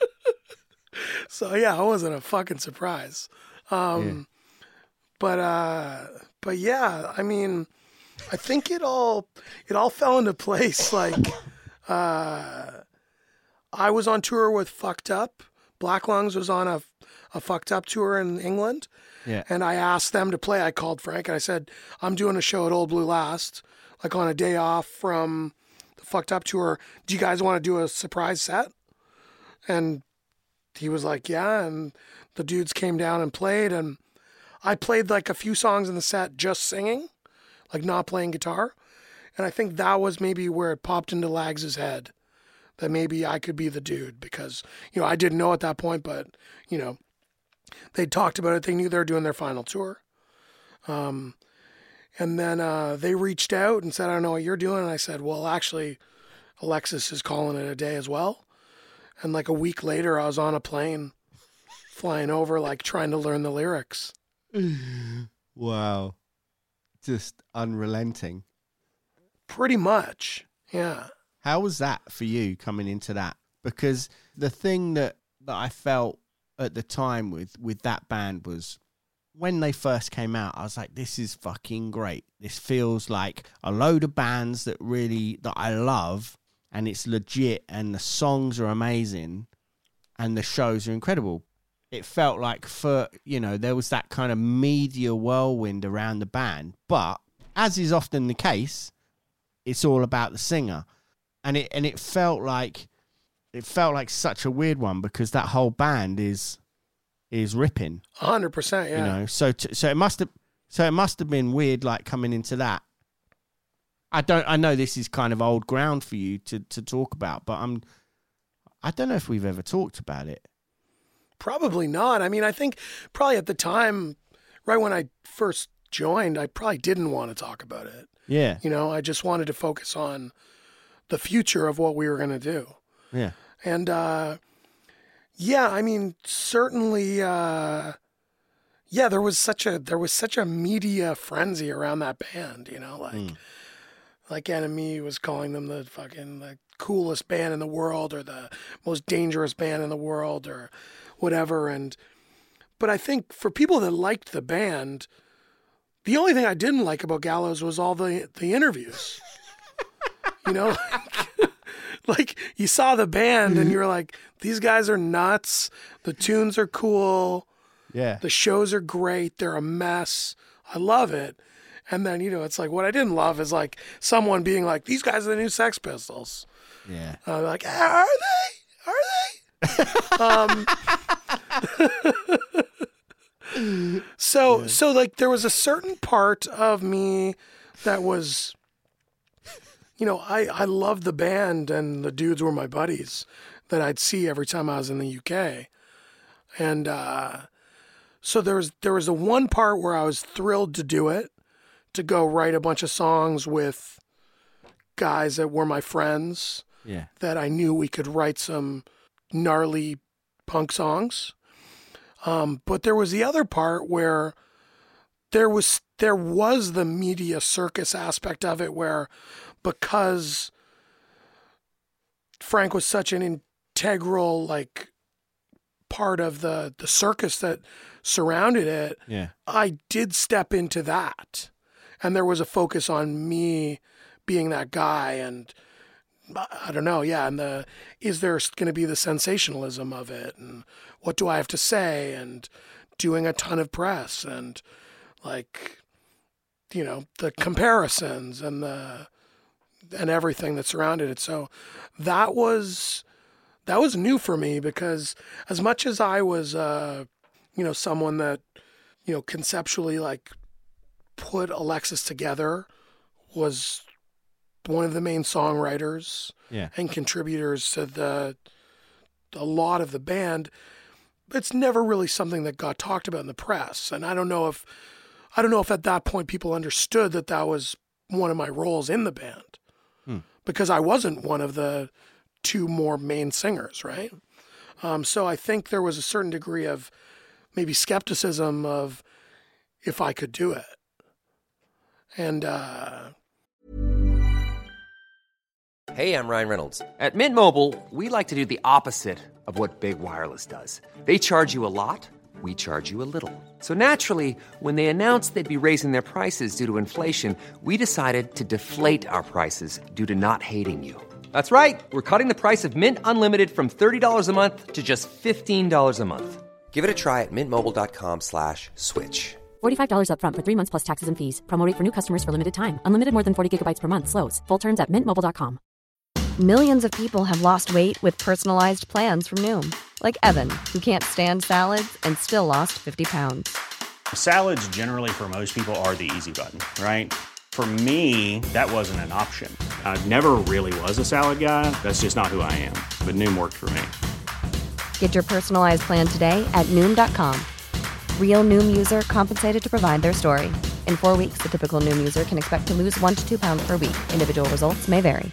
So, yeah, it wasn't a fucking surprise. Um, yeah. But, uh, but yeah, I mean, I think it all, it all fell into place. Like, uh, I was on tour with Fucked Up. Black Lungs was on a, a Fucked Up tour in England. Yeah. And I asked them to play. I called Frank and I said, I'm doing a show at Old Blue Last, like on a day off from the Fucked Up tour. Do you guys want to do a surprise set? And he was like, yeah. And the dudes came down and played. And I played like a few songs in the set just singing, like not playing guitar. And I think that was maybe where it popped into Lags' head, that maybe I could be the dude, because, you know, I didn't know at that point, but, you know, they talked about it. They knew they were doing their final tour. Um, and then uh, they reached out and said, I don't know what you're doing. And I said, well, actually, Alexis is calling it a day as well. And like a week later, I was on a plane flying over, like trying to learn the lyrics. Wow. Just unrelenting. Pretty much, yeah. How was that for you coming into that? Because the thing that, that I felt at the time with, with that band was when they first came out, I was like, this is fucking great. This feels like a load of bands that really, that I love, and it's legit, and the songs are amazing, and the shows are incredible. It felt like, for, you know, there was that kind of media whirlwind around the band, but as is often the case, it's all about the singer. And it and it felt like it felt like such a weird one, because that whole band is is ripping. A hundred percent, yeah. You know, so t- so it must have so it must have been weird, like coming into that. I don't. I know this is kind of old ground for you to, to talk about, but I'm I don't know if we've ever talked about it. Probably not. I mean, I think probably at the time, right when I first joined, I probably didn't want to talk about it. Yeah. You know, I just wanted to focus on the future of what we were going to do. Yeah. And, uh, yeah, I mean, certainly, uh, yeah, there was such a, there was such a media frenzy around that band, you know, like, mm. like N M E was calling them the fucking, the coolest band in the world or the most dangerous band in the world or whatever. And, but I think for people that liked the band, the only thing I didn't like about Gallows was all the, the interviews, you know, like you saw the band and you're like, these guys are nuts. The tunes are cool. Yeah. The shows are great. They're a mess. I love it. And then, you know, it's like, what I didn't love is like someone being like, these guys are the new Sex Pistols. Yeah. Uh, like, are they? Are they? um, so, yeah. so like there was a certain part of me that was, you know, I, I loved the band and the dudes were my buddies that I'd see every time I was in the U K. And, uh, so there was, there was the one part where I was thrilled to do it, to go write a bunch of songs with guys that were my friends. Yeah. That I knew we could write some gnarly punk songs. Um, but there was the other part where there was, there was the media circus aspect of it where, because Frank was such an integral, like, part of the, the circus that surrounded it, yeah. I did step into that. And there was a focus on me being that guy. And I don't know, yeah. And the, is there going to be the sensationalism of it? And what do I have to say? And doing a ton of press and, like, you know, the comparisons and the, and everything that surrounded it. So that was, that was new for me because as much as I was, uh, you know, someone that, you know, conceptually like put Alexis together, was one of the main songwriters yeah. and contributors to the, a lot of the band, it's never really something that got talked about in the press. And I don't know if, I don't know if at that point people understood that that was one of my roles in the band. Hmm. Because I wasn't one of the two more main singers, right? Um, so I think there was a certain degree of maybe skepticism of if I could do it. And, uh... Hey, I'm Ryan Reynolds. At Mint Mobile, we like to do the opposite of what Big Wireless does. They charge you a lot, we charge you a little. So naturally, when they announced they'd be raising their prices due to inflation, we decided to deflate our prices due to not hating you. That's right. We're cutting the price of Mint Unlimited from thirty dollars a month to just fifteen dollars a month. Give it a try at mintmobile.com slash switch. forty-five dollars up front for three months plus taxes and fees. Promo rate for new customers for limited time. Unlimited more than forty gigabytes per month. Slows full terms at mint mobile dot com. Millions of people have lost weight with personalized plans from Noom. Like Evan, who can't stand salads and still lost fifty pounds. Salads generally for most people are the easy button, right? For me, that wasn't an option. I never really was a salad guy. That's just not who I am. But Noom worked for me. Get your personalized plan today at Noom dot com. Real Noom user compensated to provide their story. In four weeks, the typical Noom user can expect to lose one to two pounds per week. Individual results may vary.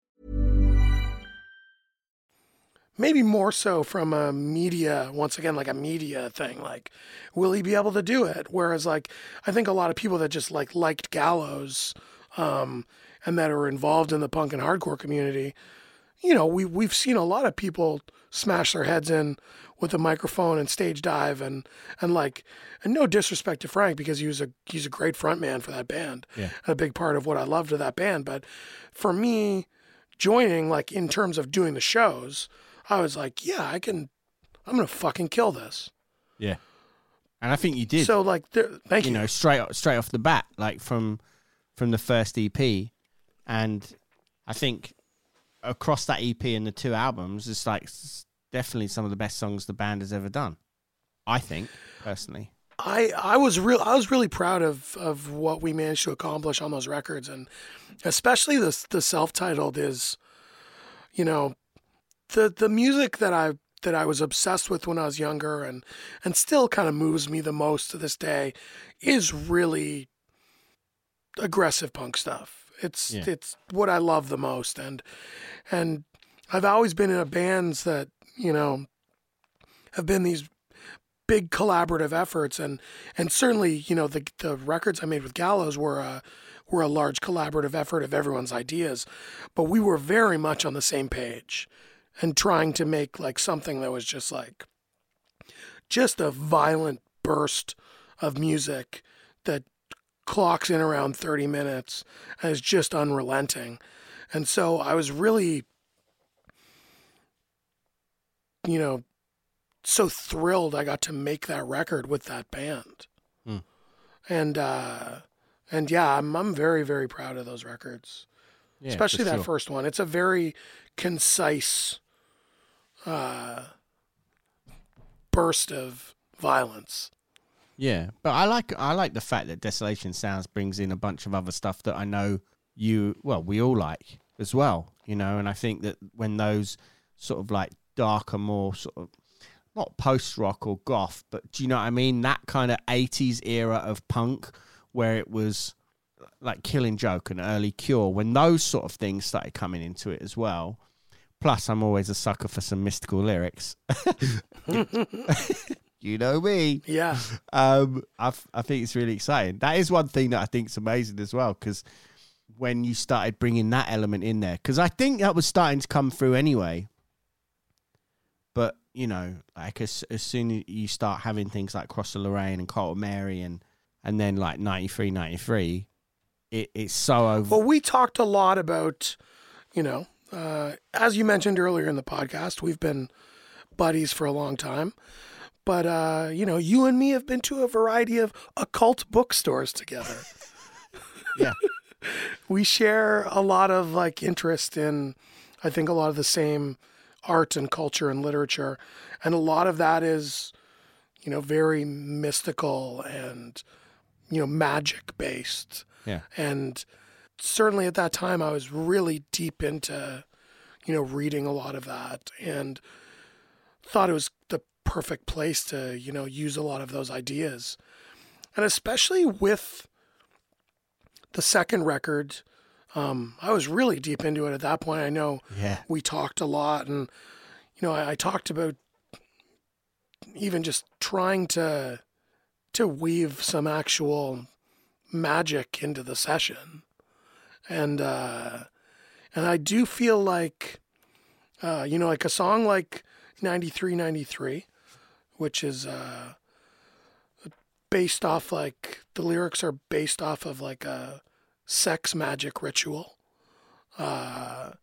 Maybe more so from a media, once again, like a media thing, like, will he be able to do it? Whereas, like, I think a lot of people that just, like, liked Gallows um, and that are involved in the punk and hardcore community, you know, we, we've seen a lot of people smash their heads in with a microphone and stage dive and, and like, and no disrespect to Frank because he was a, he's a great front man for that band. Yeah. A big part of what I loved of that band. But for me, joining, like, in terms of doing the shows, I was like, yeah, I can, I'm going to fucking kill this. Yeah. And I think you did. So, like, there, thank you. You know, straight straight off the bat, like from from the first E P. And I think across that E P and the two albums, it's like it's definitely some of the best songs the band has ever done. I think, personally. I, I was real I was really proud of, of what we managed to accomplish on those records, and especially the the self-titled is, you know, the the music that I that I was obsessed with when I was younger and and still kind of moves me the most to this day is really aggressive punk stuff. It's yeah. it's what I love the most, and and I've always been in a bands that, you know, have been these big collaborative efforts, and and certainly, you know, the the records I made with Gallows were a were a large collaborative effort of everyone's ideas, but we were very much on the same page and trying to make like something that was just like just a violent burst of music that clocks in around thirty minutes and is just unrelenting. And so I was really, you know, so thrilled I got to make that record with that band. Hmm. And, uh, and yeah, I'm, I'm very, very proud of those records, yeah, especially that sure. first one. It's a very concise, uh, burst of violence. Yeah, but I like I like the fact that Desolation Sounds brings in a bunch of other stuff that I know you, well, we all like as well, you know, and I think that when those sort of like darker, more sort of, not post-rock or goth, but do you know what I mean? That kind of eighties era of punk where it was like Killing Joke and early Cure, when those sort of things started coming into it as well. Plus, I'm always a sucker for some mystical lyrics. You know me. Yeah. Um, I I think it's really exciting. That is one thing that I think is amazing as well, because when you started bringing that element in there, because I think that was starting to come through anyway. But, you know, like as, as soon as you start having things like Cross the Lorraine and Cult of Mary and, and then like ninety-three ninety-three, it, it's so over. Well, we talked a lot about, you know, uh, as you mentioned earlier in the podcast, we've been buddies for a long time. But, uh, you know, you and me have been to a variety of occult bookstores together. Yeah. We share a lot of, like, interest in, I think, a lot of the same art and culture and literature. And a lot of that is, you know, very mystical and, you know, magic-based. Yeah. And certainly at that time, I was really deep into, you know, reading a lot of that and thought it was the perfect place to, you know, use a lot of those ideas. And especially with the second record, um, I was really deep into it at that point. I know yeah. we talked a lot, and, you know, I, I talked about even just trying to, to weave some actual magic into the session. And, uh, and I do feel like, uh, you know, like a song like ninety-three ninety-three, which is uh, based off, like, the lyrics are based off of, like, a sex magic ritual. Uh,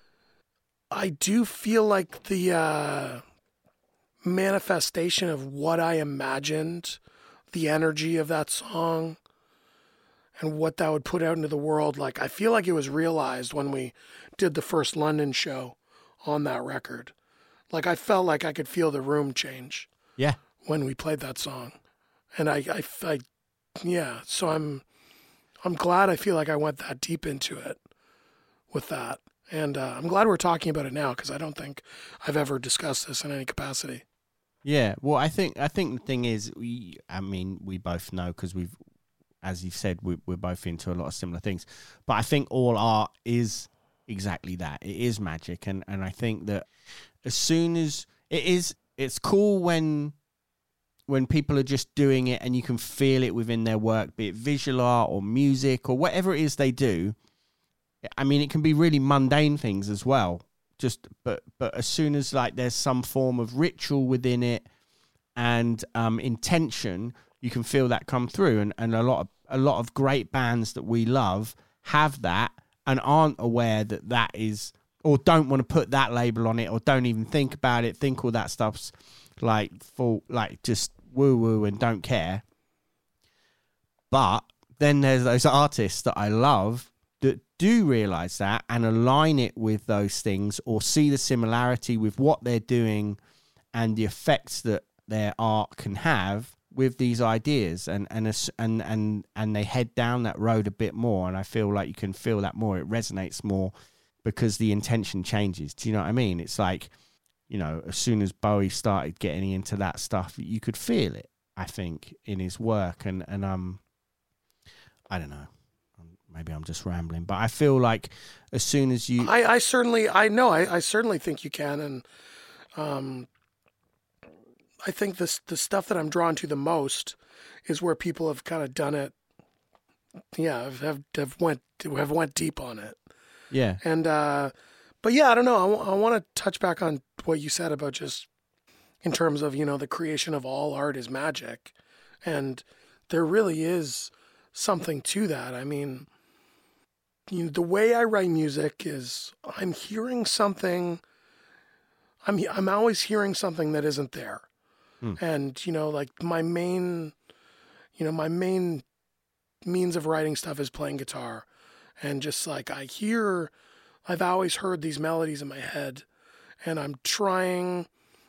I do feel like the uh, manifestation of what I imagined, the energy of that song, and what that would put out into the world, like, I feel like it was realized when we did the first London show on that record. Like, I felt like I could feel the room change. Yeah. When we played that song. And I, I, I, yeah, so I'm, I'm glad I feel like I went that deep into it with that. And uh, I'm glad we're talking about it now, because I don't think I've ever discussed this in any capacity. Yeah. Well, I think, I think the thing is, we, I mean, we both know, because we've, as you've said, we, we're both into a lot of similar things. But I think all art is exactly that. It is magic. And, and I think that as soon as it is, it's cool when when people are just doing it and you can feel it within their work, be it visual art or music or whatever it is they do. I mean, it can be really mundane things as well. Just but but as soon as like there's some form of ritual within it and um, intention, you can feel that come through. And, and a lot of a lot of great bands that we love have that and aren't aware that that is, or don't want to put that label on it, or don't even think about it, think all that stuff's like full, like just woo woo and don't care. But then there's those artists that I love that do realize that and align it with those things, or see the similarity with what they're doing and the effects that their art can have with these ideas, and and and and and they head down that road a bit more. And I feel like you can feel that more. It resonates more because the intention changes. Do you know what I mean? It's like, you know, as soon as Bowie started getting into that stuff, you could feel it, I think, in his work. And, and um, I don't know, maybe I'm just rambling, but I feel like as soon as you... I, I certainly, I know, I, I certainly think you can. And um, I think this the stuff that I'm drawn to the most is where people have kind of done it. Yeah, have have went have went deep on it. Yeah. And uh, but yeah, I don't know. I, w- I want to touch back on what you said about just in terms of, you know, the creation of all art is magic, and there really is something to that. I mean, you know, the way I write music is I'm hearing something. I'm I'm always hearing something that isn't there, hmm. and you know, like my main, you know, my main means of writing stuff is playing guitar, and just like I hear, I've always heard these melodies in my head, and I'm trying,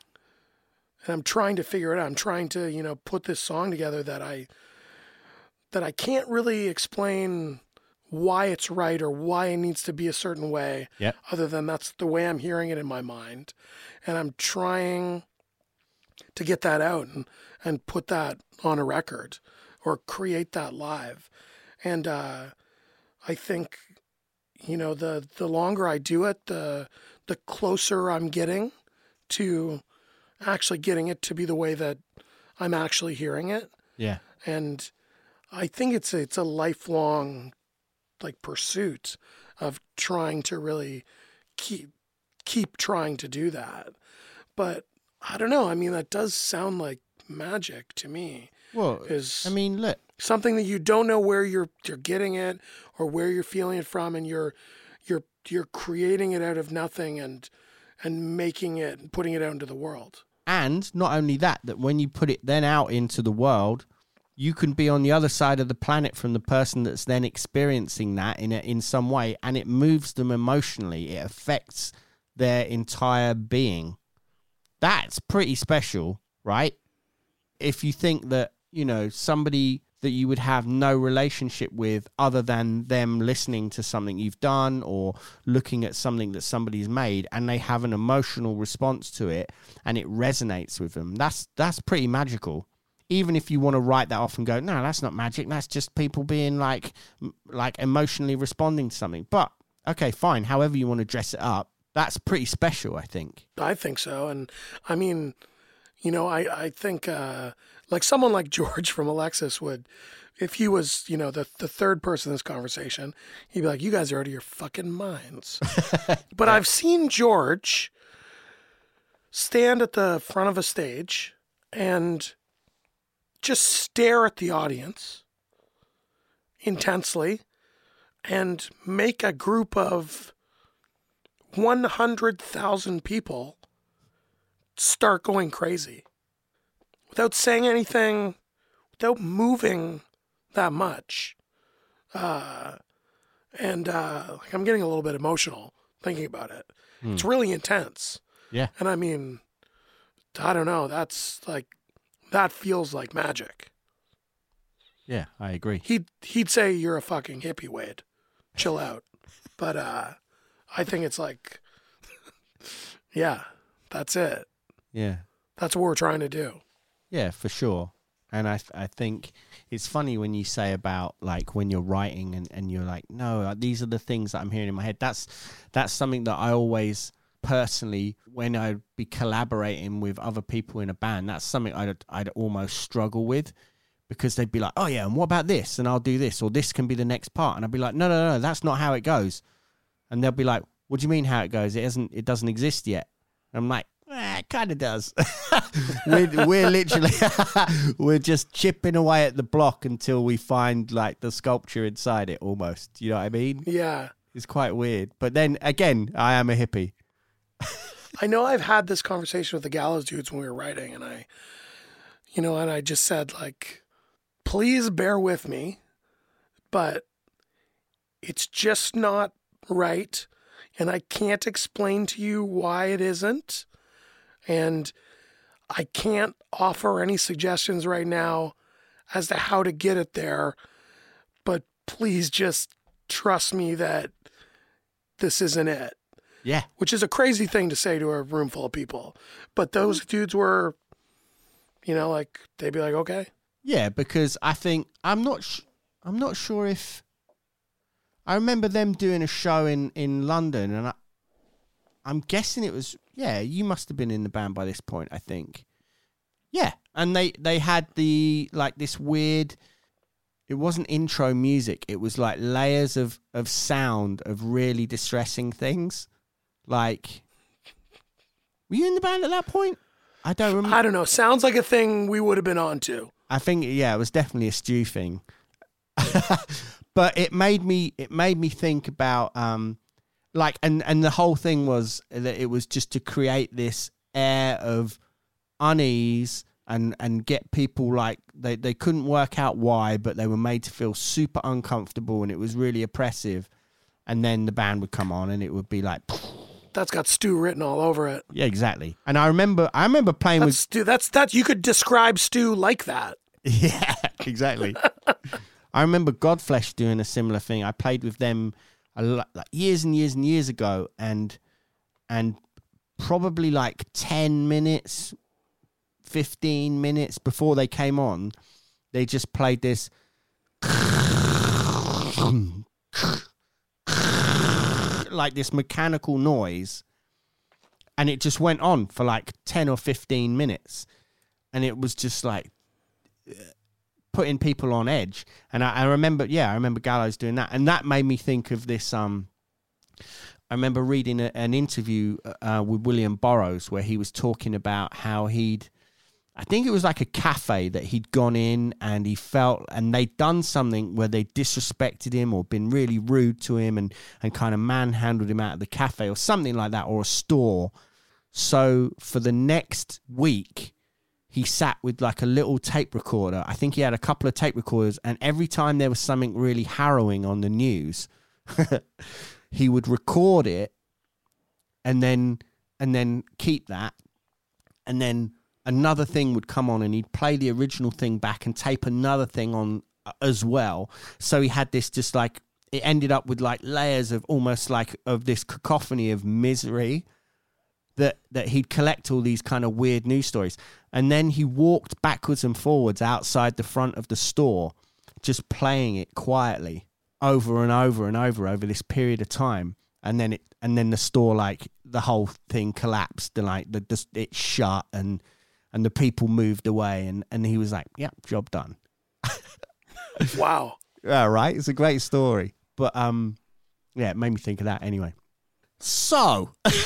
and I'm trying to figure it out. I'm trying to, you know, put this song together that I, that I can't really explain why it's right or why it needs to be a certain way, yep. other than that's the way I'm hearing it in my mind, and I'm trying to get that out and, and put that on a record or create that live. And uh, I think, you know, the, the longer I do it, the the closer I'm getting to actually getting it to be the way that I'm actually hearing it. Yeah. And I think it's a, it's a lifelong like pursuit of trying to really keep keep trying to do that. But I don't know. I mean, that does sound like magic to me. Well, is I mean, look, something that you don't know where you're you're getting it or where you're feeling it from, and you're you're you're creating it out of nothing and and making it and putting it out into the world. And not only that, that when you put it then out into the world, you can be on the other side of the planet from the person that's then experiencing that in a, in some way, and it moves them emotionally. It affects their entire being. That's pretty special, right? If you think that, you know, somebody that you would have no relationship with other than them listening to something you've done or looking at something that somebody's made, and they have an emotional response to it and it resonates with them, that's that's pretty magical. Even if you want to write that off and go, no, that's not magic, that's just people being like like emotionally responding to something. But, okay, fine, however you want to dress it up, that's pretty special, I think. I think so. And, I mean, you know, I, I think, uh, like, someone like George from Alexis would, if he was, you know, the, the third person in this conversation, he'd be like, you guys are out of your fucking minds. But I've seen George stand at the front of a stage and just stare at the audience intensely and make a group of one hundred thousand people start going crazy without saying anything, without moving that much. Uh, and uh, like I'm getting a little bit emotional thinking about it. Mm. It's really intense. Yeah. And I mean, I don't know. That's like, that feels like magic. Yeah, I agree. He'd, he'd say you're a fucking hippie, Wade. Chill out. But uh, I think it's like, yeah, that's it. Yeah. That's what we're trying to do. Yeah, for sure. And I th- I think it's funny when you say about like when you're writing and, and you're like, no, these are the things that I'm hearing in my head. That's that's something that I always personally, when I'd be collaborating with other people in a band, that's something I'd I'd almost struggle with, because they'd be like, oh yeah, and what about this? And I'll do this, or this can be the next part. And I'd be like, no, no, no, that's not how it goes. And they'll be like, what do you mean how it goes? It hasn't, it doesn't exist yet. And I'm like, eh, it kind of does. we're, we're literally, we're just chipping away at the block until we find like the sculpture inside it almost. You know what I mean? Yeah. It's quite weird. But then again, I am a hippie. I know I've had this conversation with the Gallows dudes when we were writing, and I, you know, and I just said, like, please bear with me, but it's just not right, and I can't explain to you why it isn't, and I can't offer any suggestions right now as to how to get it there, but please just trust me that this isn't it. Yeah. Which is a crazy thing to say to a room full of people. But those dudes were, you know, like, they'd be like, okay. Yeah, because I think, I'm not, sh- I'm not sure if, I remember them doing a show in, in London, and I, I'm guessing it was, yeah, you must have been in the band by this point, I think. Yeah, and they, they had the, like, this weird, it wasn't intro music, it was like layers of, of sound of really distressing things. Like, were you in the band at that point? I don't remember. I don't know. Sounds like a thing we would have been on to. I think, yeah, it was definitely a Stu thing. But it made me, it made me think about, um, like, and, and the whole thing was that it was just to create this air of unease and, and get people, like, they, they couldn't work out why, but they were made to feel super uncomfortable, and it was really oppressive. And then the band would come on and it would be like, that's got Stu written all over it. Yeah, exactly. And I remember, I remember playing that's with Stu. That's that. You could describe Stu like that. Yeah, exactly. I remember Godflesh doing a similar thing. I played with them a lot, like years and years and years ago, and and probably like ten minutes, fifteen minutes before they came on, they just played this like this mechanical noise, and it just went on for like ten or fifteen minutes, and it was just like putting people on edge. And I, I remember, yeah, I remember Gallows doing that, and that made me think of this. Um, I remember reading a, an interview uh, with William Burroughs where he was talking about how he'd, I think it was like a cafe that he'd gone in and he felt, and they'd done something where they disrespected him or been really rude to him and, and kind of manhandled him out of the cafe or something like that, or a store. So for the next week, he sat with like a little tape recorder. I think he had a couple of tape recorders, and every time there was something really harrowing on the news, he would record it and then and then keep that, and then another thing would come on and he'd play the original thing back and tape another thing on as well. So he had this just like, it ended up with like layers of almost like of this cacophony of misery that that he'd collect all these kind of weird news stories. And then he walked backwards and forwards outside the front of the store, just playing it quietly over and over and over over this period of time. And then it and then the store, like the whole thing collapsed, and like the, the it shut, and and the people moved away, and, and he was like, yeah, job done. Wow. Yeah, right. It's a great story. But um yeah, it made me think of that anyway. So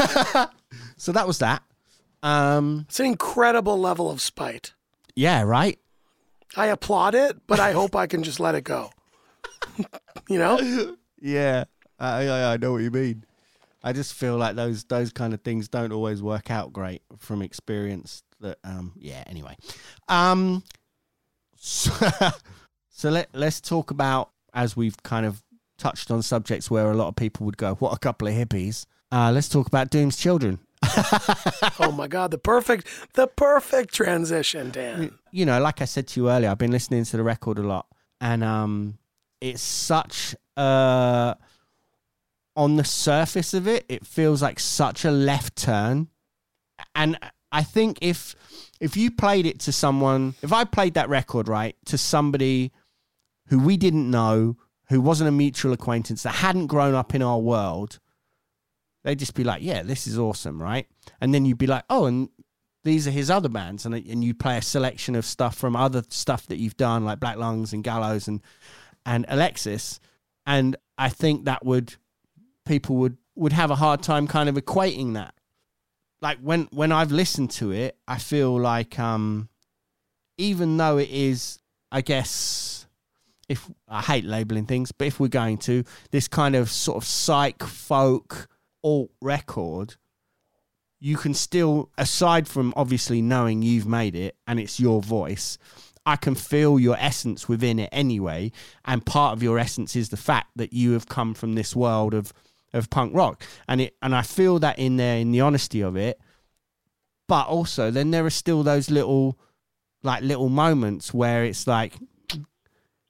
so that was that. Um It's an incredible level of spite. Yeah, right? I applaud it, but I hope I can just let it go. You know? Yeah. I, I I know what you mean. I just feel like those those kind of things don't always work out great from experience. That um yeah. Anyway, um, so, so let let's talk about, as we've kind of touched on subjects where a lot of people would go, "What a couple of hippies." Uh, let's talk about Doom's Children. Oh my God, the perfect the perfect transition, Dan. You know, like I said to you earlier, I've been listening to the record a lot, and um, it's such a, on the surface of it, it feels like such a left turn. And I think if if you played it to someone, if I played that record, right, to somebody who we didn't know, who wasn't a mutual acquaintance, that hadn't grown up in our world, they'd just be like, yeah, this is awesome, right? And then you'd be like, oh, and these are his other bands. And and you play a selection of stuff from other stuff that you've done, like Black Lungs and Gallows and and Alexis. And I think that would, people would, would have a hard time kind of equating that. Like when, when I've listened to it, I feel like um, even though it is, I guess, if I hate labeling things, but if we're going to, this kind of sort of psych folk alt record, you can still, aside from obviously knowing you've made it and it's your voice, I can feel your essence within it anyway. And part of your essence is the fact that you have come from this world of of punk rock, and it and I feel that in there, in the honesty of it. But also then there are still those little like little moments where it's like, do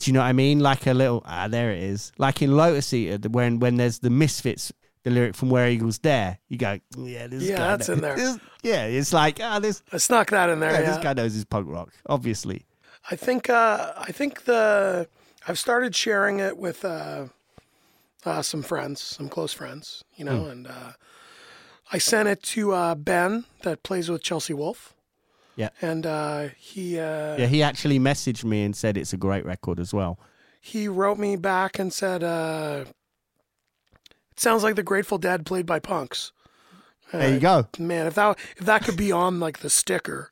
Do you know what I mean? Like a little, ah, there it is. Like in Lotus Eater, when when there's the Misfits, the lyric from Where Eagles Dare, you go, yeah, this yeah, guy that's knows, in there. This, yeah, it's like, ah, this. I snuck that in there. Yeah, Yeah, this guy knows his punk rock, obviously. I think uh, I think the I've started sharing it with uh, uh, some friends, some close friends, you know, mm. and uh, I sent it to uh, Ben that plays with Chelsea Wolfe. Yeah, and uh, he uh, yeah he actually messaged me and said it's a great record as well. He wrote me back and said, uh, "It sounds like the Grateful Dead played by punks." Uh, there you go, man. If that if that could be on like the sticker.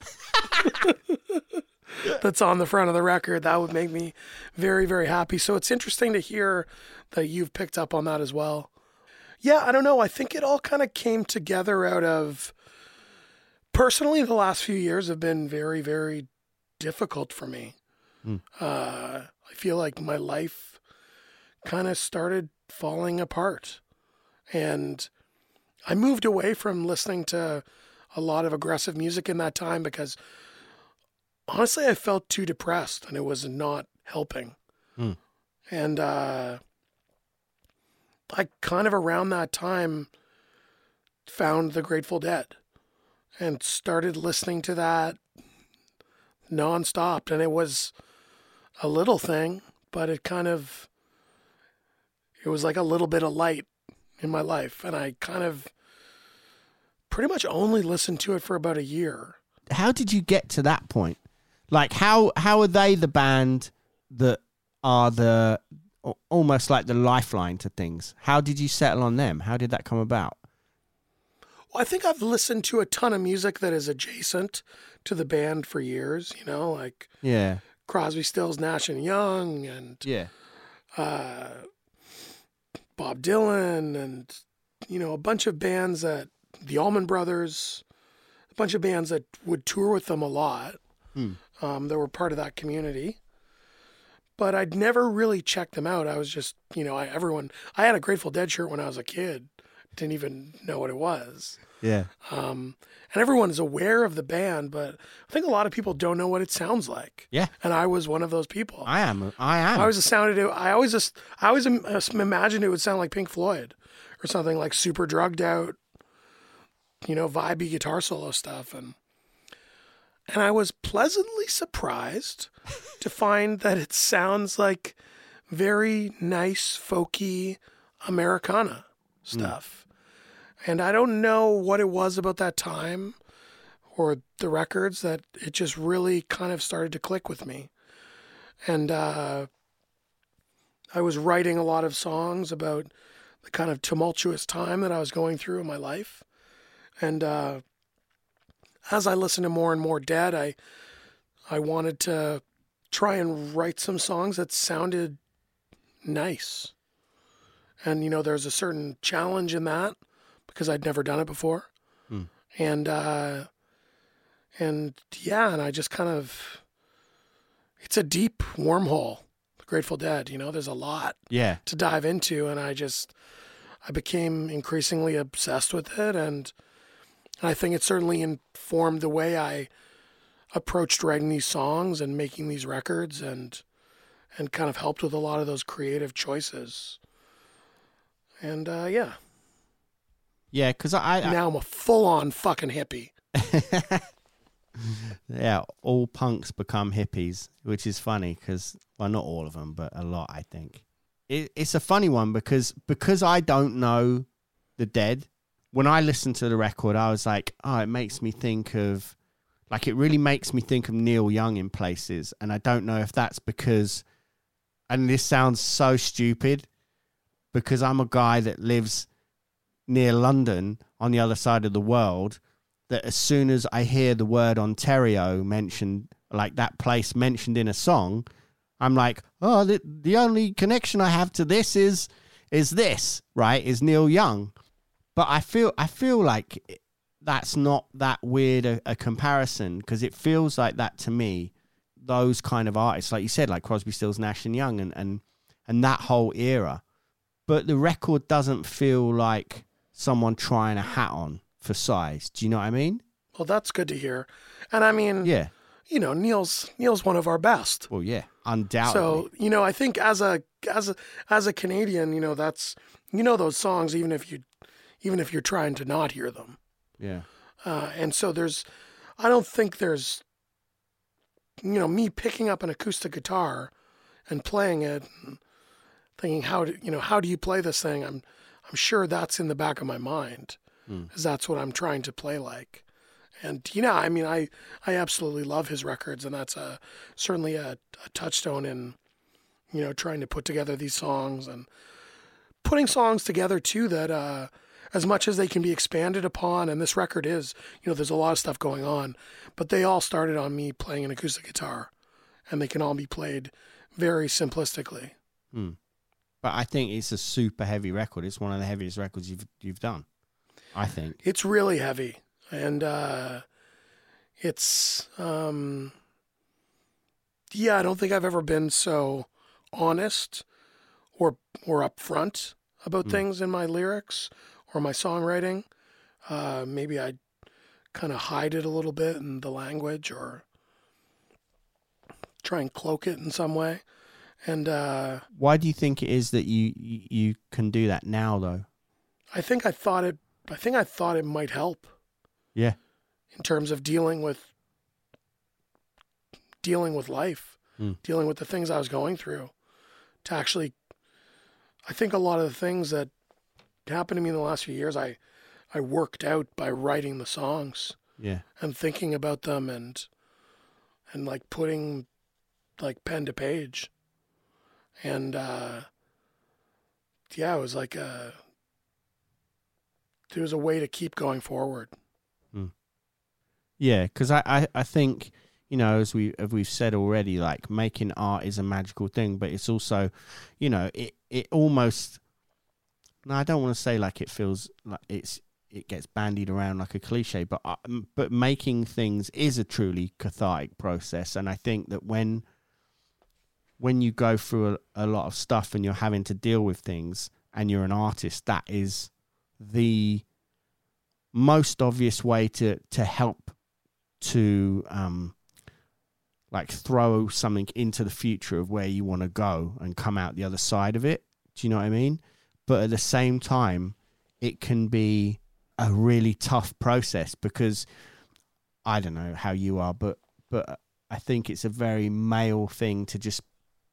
That's on the front of the record, that would make me very, very happy. So it's interesting to hear that you've picked up on that as well. Yeah, I don't know. I think it all kind of came together out of, personally, the last few years have been very, very difficult for me. Mm. Uh, I feel like my life kind of started falling apart. And I moved away from listening to a lot of aggressive music in that time because honestly, I felt too depressed and it was not helping. Mm. And uh, I kind of around that time found the Grateful Dead and started listening to that nonstop. And it was a little thing, but it kind of, it was like a little bit of light in my life. And I kind of pretty much only listened to it for about a year. How did you get to that point? Like, how how are they the band that are the almost like the lifeline to things? How did you settle on them? How did that come about? Well, I think I've listened to a ton of music that is adjacent to the band for years, you know, like yeah, Crosby, Stills, Nash and Young, and yeah, uh, Bob Dylan, and, you know, a bunch of bands that, the Allman Brothers, a bunch of bands that would tour with them a lot. Hmm. Um, that were part of that community, but I'd never really checked them out. I was just, you know, I, everyone, I had a Grateful Dead shirt when I was a kid, didn't even know what it was. Yeah. Um, and everyone is aware of the band, but I think a lot of people don't know what it sounds like. Yeah. And I was one of those people. I am. I am. I always sounded, I always just, I always imagined it would sound like Pink Floyd or something like super drugged out, you know, vibey guitar solo stuff. And, And I was pleasantly surprised to find that it sounds like very nice, folky Americana stuff. Mm. And I don't know what it was about that time or the records that it just really kind of started to click with me. And uh, I was writing a lot of songs about the kind of tumultuous time that I was going through in my life. And uh as I listened to more and more Dead, I I wanted to try and write some songs that sounded nice. And, you know, there's a certain challenge in that because I'd never done it before. Hmm. And, uh, and yeah, and I just kind of, it's a deep wormhole, the Grateful Dead, you know, there's a lot yeah. to dive into. And I just, I became increasingly obsessed with it. And And I think it certainly informed the way I approached writing these songs and making these records, and and kind of helped with a lot of those creative choices. And uh, yeah. Yeah, because I, I... Now I'm a full-on fucking hippie. Yeah, all punks become hippies, which is funny because, well, not all of them, but a lot, I think. It, it's a funny one because because I don't know the Dead. When I listened to the record, I was like, oh, it makes me think of, like, it really makes me think of Neil Young in places. And I don't know if that's because, and this sounds so stupid, because I'm a guy that lives near London on the other side of the world, that as soon as I hear the word Ontario mentioned, like that place mentioned in a song, I'm like, oh, the, the only connection I have to this is, is this, right, is Neil Young. But I feel I feel like that's not that weird a, a comparison, because it feels like that to me, those kind of artists, like you said, like Crosby, Stills, Nash and Young and, and, and that whole era. But the record doesn't feel like someone trying a hat on for size. Do you know what I mean? Well, that's good to hear. And I mean, yeah, you know, Neil's Neil's one of our best. Well, yeah. Undoubtedly. So, you know, I think as a as a as a Canadian, you know, that's you know those songs even if you even if you're trying to not hear them. Yeah. Uh, and so there's I don't think there's you know, me picking up an acoustic guitar and playing it and thinking how do you know, how do you play this thing? I'm I'm sure that's in the back of my mind. Mm. Because that's what I'm trying to play like. And, you know, I mean, I, I absolutely love his records, and that's a, certainly a, a touchstone in, you know, trying to put together these songs and putting songs together, too, that uh, as much as they can be expanded upon, and this record is, you know, there's a lot of stuff going on, but they all started on me playing an acoustic guitar, and they can all be played very simplistically. Mm. But I think it's a super heavy record. It's one of the heaviest records you've you've done, I think. It's really heavy. And uh, it's, um, yeah, I don't think I've ever been so honest or or upfront about mm. things in my lyrics or my songwriting. Uh, maybe I kind of hide it a little bit in the language or try and cloak it in some way. And uh, why do you think it is that you, you you can do that now, though? I think I thought it. I think I thought it might help. Yeah. In terms of dealing with dealing with life, mm. dealing with the things I was going through, to actually, I think a lot of the things that happened to me in the last few years, I, I worked out by writing the songs. Yeah. And thinking about them and, and like putting like pen to page. And, uh, yeah, it was like a, there was a way to keep going forward. Yeah, because I, I, I think, you know, as, we, as we've said already, like, making art is a magical thing, but it's also, you know, it, it almost, no, I don't want to say like it feels like it's it gets bandied around like a cliche, but uh, but making things is a truly cathartic process. And I think that when, when you go through a, a lot of stuff and you're having to deal with things and you're an artist, that is the most obvious way to, to help to um like throw something into the future of where you want to go and come out the other side of it. Do you know what I mean? But at the same time, it can be a really tough process because I don't know how you are, but but I think it's a very male thing to just,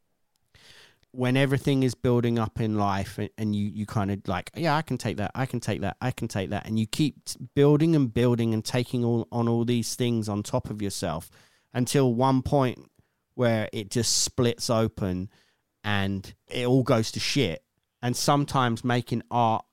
when everything is building up in life and, and you, you kind of like, yeah, I can take that, I can take that, I can take that. And you keep building and building and taking all on all these things on top of yourself until one point where it just splits open and it all goes to shit. And sometimes making art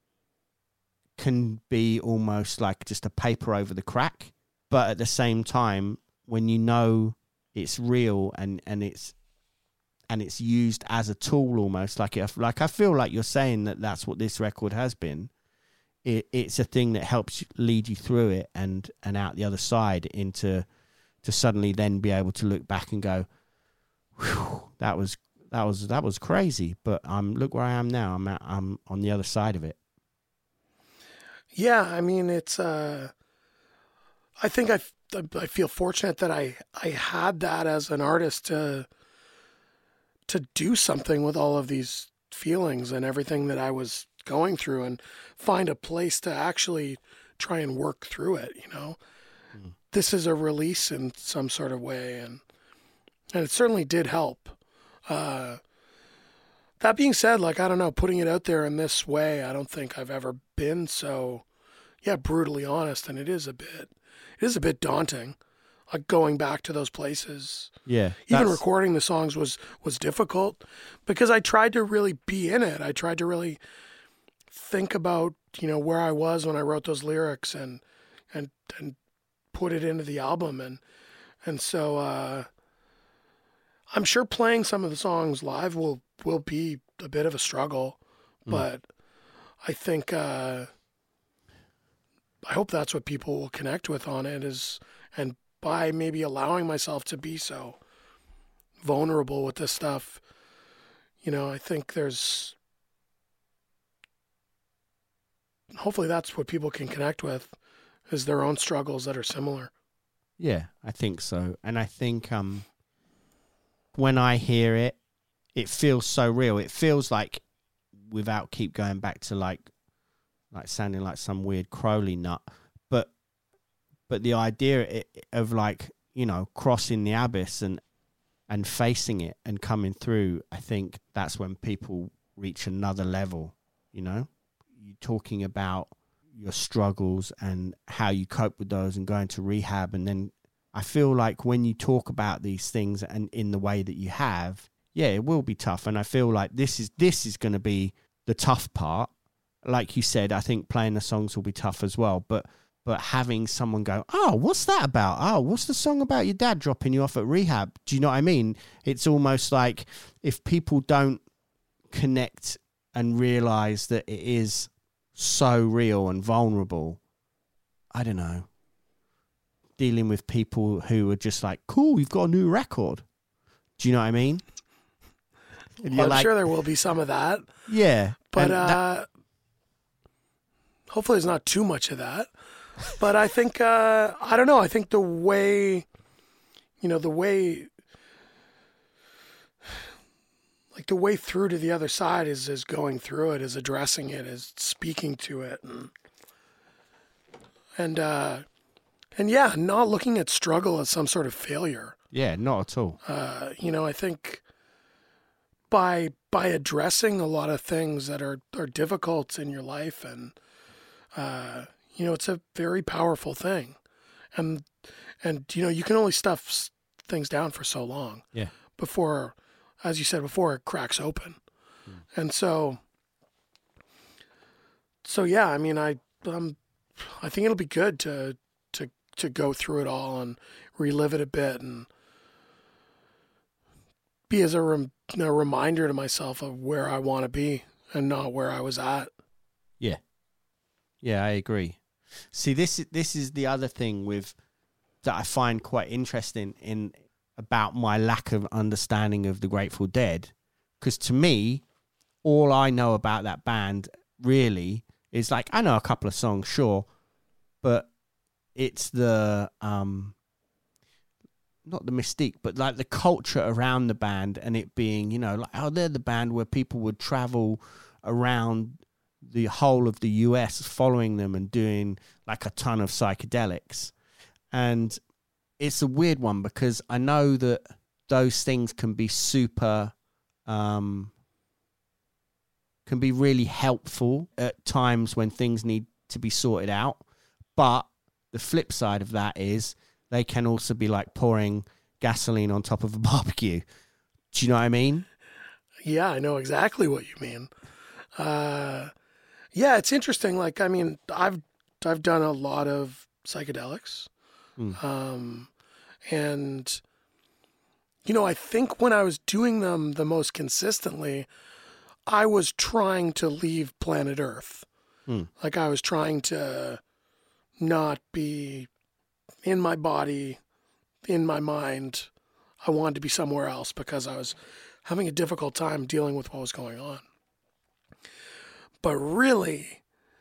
can be almost like just a paper over the crack. But at the same time, when you know it's real and, and it's, and it's used as a tool almost, like it, like I feel like you're saying that that's what this record has been. It, it's a thing that helps lead you through it and, and out the other side into to suddenly then be able to look back and go, whew, that was that was that was crazy. But um, look where I am now. I'm at, I'm on the other side of it. Yeah, I mean it's. Uh, I think I I feel fortunate that I I had that as an artist to. to do something with all of these feelings and everything that I was going through and find a place to actually try and work through it, you know. Mm. This is a release in some sort of way, and and it certainly did help. Uh, that being said, like, I don't know, putting it out there in this way, I don't think I've ever been so, yeah, brutally honest, and it is a bit, it is a bit daunting. Like going back to those places. Yeah. Even recording the songs was, was difficult because I tried to really be in it. I tried to really think about, you know, where I was when I wrote those lyrics and, and, and put it into the album. And, and so, uh, I'm sure playing some of the songs live will, will be a bit of a struggle, mm. but I think, uh, I hope that's what people will connect with on it is, and by maybe allowing myself to be so vulnerable with this stuff, you know, I think there's, hopefully that's what people can connect with, is their own struggles that are similar. Yeah, I think so. And I think, um, when I hear it, it feels so real. It feels like, without keep going back to like, like sounding like some weird Crowley nut, but, but the idea of like, you know, crossing the abyss and, and facing it and coming through, I think that's when people reach another level, you know? You're talking about your struggles and how you cope with those and going to rehab. And then I feel like when you talk about these things and in the way that you have, yeah, it will be tough. And I feel like this is this is going to be the tough part. Like you said, I think playing the songs will be tough as well. But but having someone go, oh, what's that about? Oh, what's the song about your dad dropping you off at rehab? Do you know what I mean? It's almost like if people don't connect and realize that it is so real and vulnerable, I don't know, dealing with people who are just like, cool, you've got a new record. Do you know what I mean? Well, I'm like, sure there will be some of that. Yeah. But uh, that, hopefully there's not too much of that. But I think, uh, I don't know, I think the way, you know, the way, like the way through to the other side is, is going through it, is addressing it, is speaking to it. And, and, uh, and yeah, not looking at struggle as some sort of failure. Yeah, not at all. Uh, you know, I think by, by addressing a lot of things that are, are difficult in your life and, uh, you know, it's a very powerful thing. And, and, you know, you can only stuff things down for so long. Yeah. Before, as you said before, it cracks open. Mm. And so, so yeah, I mean, I, um, I think it'll be good to, to, to go through it all and relive it a bit and be as a, rem- a reminder to myself of where I want to be and not where I was at. Yeah. Yeah, I agree. See, this is, this is the other thing with that I find quite interesting in about my lack of understanding of the Grateful Dead, because to me, all I know about that band really is like, I know a couple of songs, sure, but it's the um, not the mystique, but like the culture around the band and it being, you know, like, oh, they're the band where people would travel around the whole of the U S following them and doing like a ton of psychedelics. And it's a weird one because I know that those things can be super, um, can be really helpful at times when things need to be sorted out. But the flip side of that is they can also be like pouring gasoline on top of a barbecue. Do you know what I mean? Yeah, I know exactly what you mean. Uh, yeah, it's interesting. Like, I mean, I've I've done a lot of psychedelics. Mm. Um, and, you know, I think when I was doing them the most consistently, I was trying to leave planet Earth. Mm. Like I was trying to not be in my body, in my mind. I wanted to be somewhere else because I was having a difficult time dealing with what was going on. But really,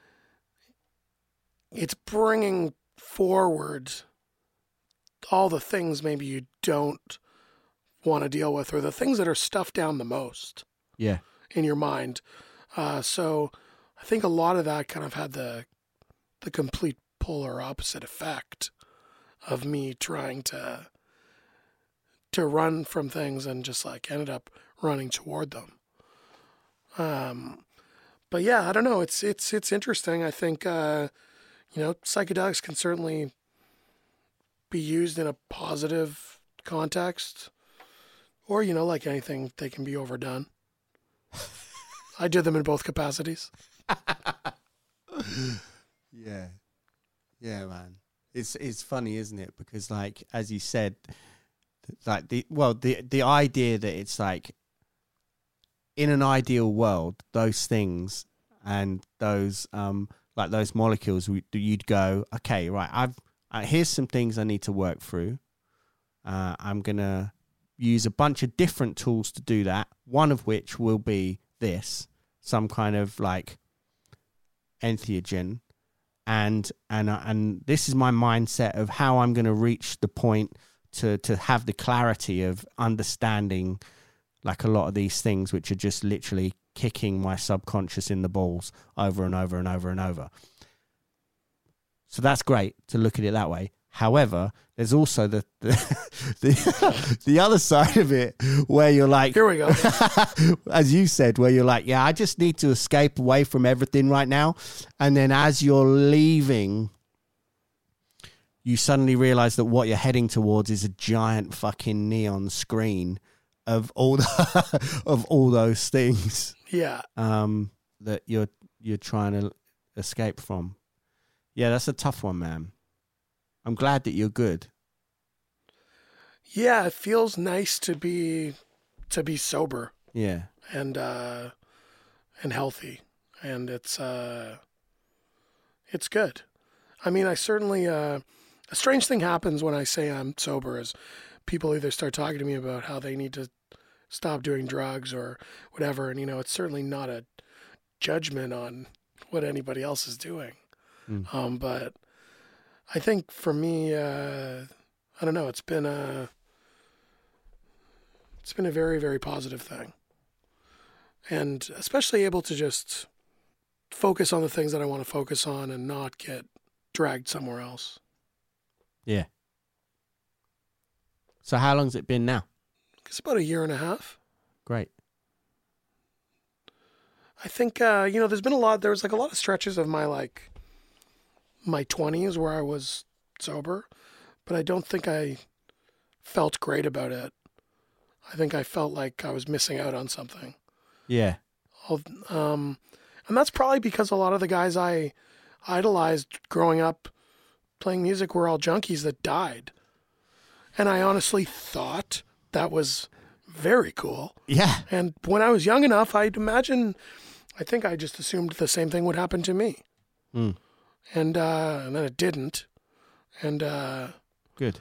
it's bringing forward all the things maybe you don't want to deal with or the things that are stuffed down the most. Yeah. In your mind. Uh, so I think a lot of that kind of had the the complete polar opposite effect of me trying to to run from things and just like ended up running toward them. Um, but yeah, I don't know. It's it's it's interesting. I think uh, you know, psychedelics can certainly be used in a positive context, or you know, like anything, they can be overdone. I did them in both capacities. Yeah. Yeah, man. It's it's funny, isn't it? Because like as you said, like the well, the the idea that it's like in an ideal world, those things and those um like those molecules, you'd go, okay, right, I've uh, here's some things I need to work through. Uh, I'm gonna use a bunch of different tools to do that. One of which will be this, some kind of like entheogen, and and uh, and this is my mindset of how I'm going to reach the point to to have the clarity of understanding like a lot of these things which are just literally kicking my subconscious in the balls over and over and over and over. So that's great to look at it that way. However, there's also the the, the, the other side of it where you're like, here we go. As you said, where you're like, yeah, I just need to escape away from everything right now. And then as you're leaving, you suddenly realize that what you're heading towards is a giant fucking neon screen of all the, of all those things. Yeah. Um, that you're you're trying to escape from. Yeah, that's a tough one, man. I'm glad that you're good. Yeah, it feels nice to be to be sober. Yeah. And uh and healthy. And it's uh it's good. I mean, I certainly uh a strange thing happens when I say I'm sober is people either start talking to me about how they need to stop doing drugs or whatever, and you know, it's certainly not a judgment on what anybody else is doing. Mm. Um but I think for me, uh, I don't know, it's been a, it's been a very, very positive thing. And especially able to just focus on the things that I want to focus on and not get dragged somewhere else. Yeah. So how long's it been now? It's about a year and a half. Great. I think, uh, you know, there's been a lot, there was like a lot of stretches of my like, my twenties where I was sober, but I don't think I felt great about it. I think I felt like I was missing out on something. Yeah. Um, and that's probably because a lot of the guys I idolized growing up playing music were all junkies that died. And I honestly thought that was very cool. Yeah. And when I was young enough, I'd imagine, I think I just assumed the same thing would happen to me. Mm. And uh, and then it didn't. And uh, good.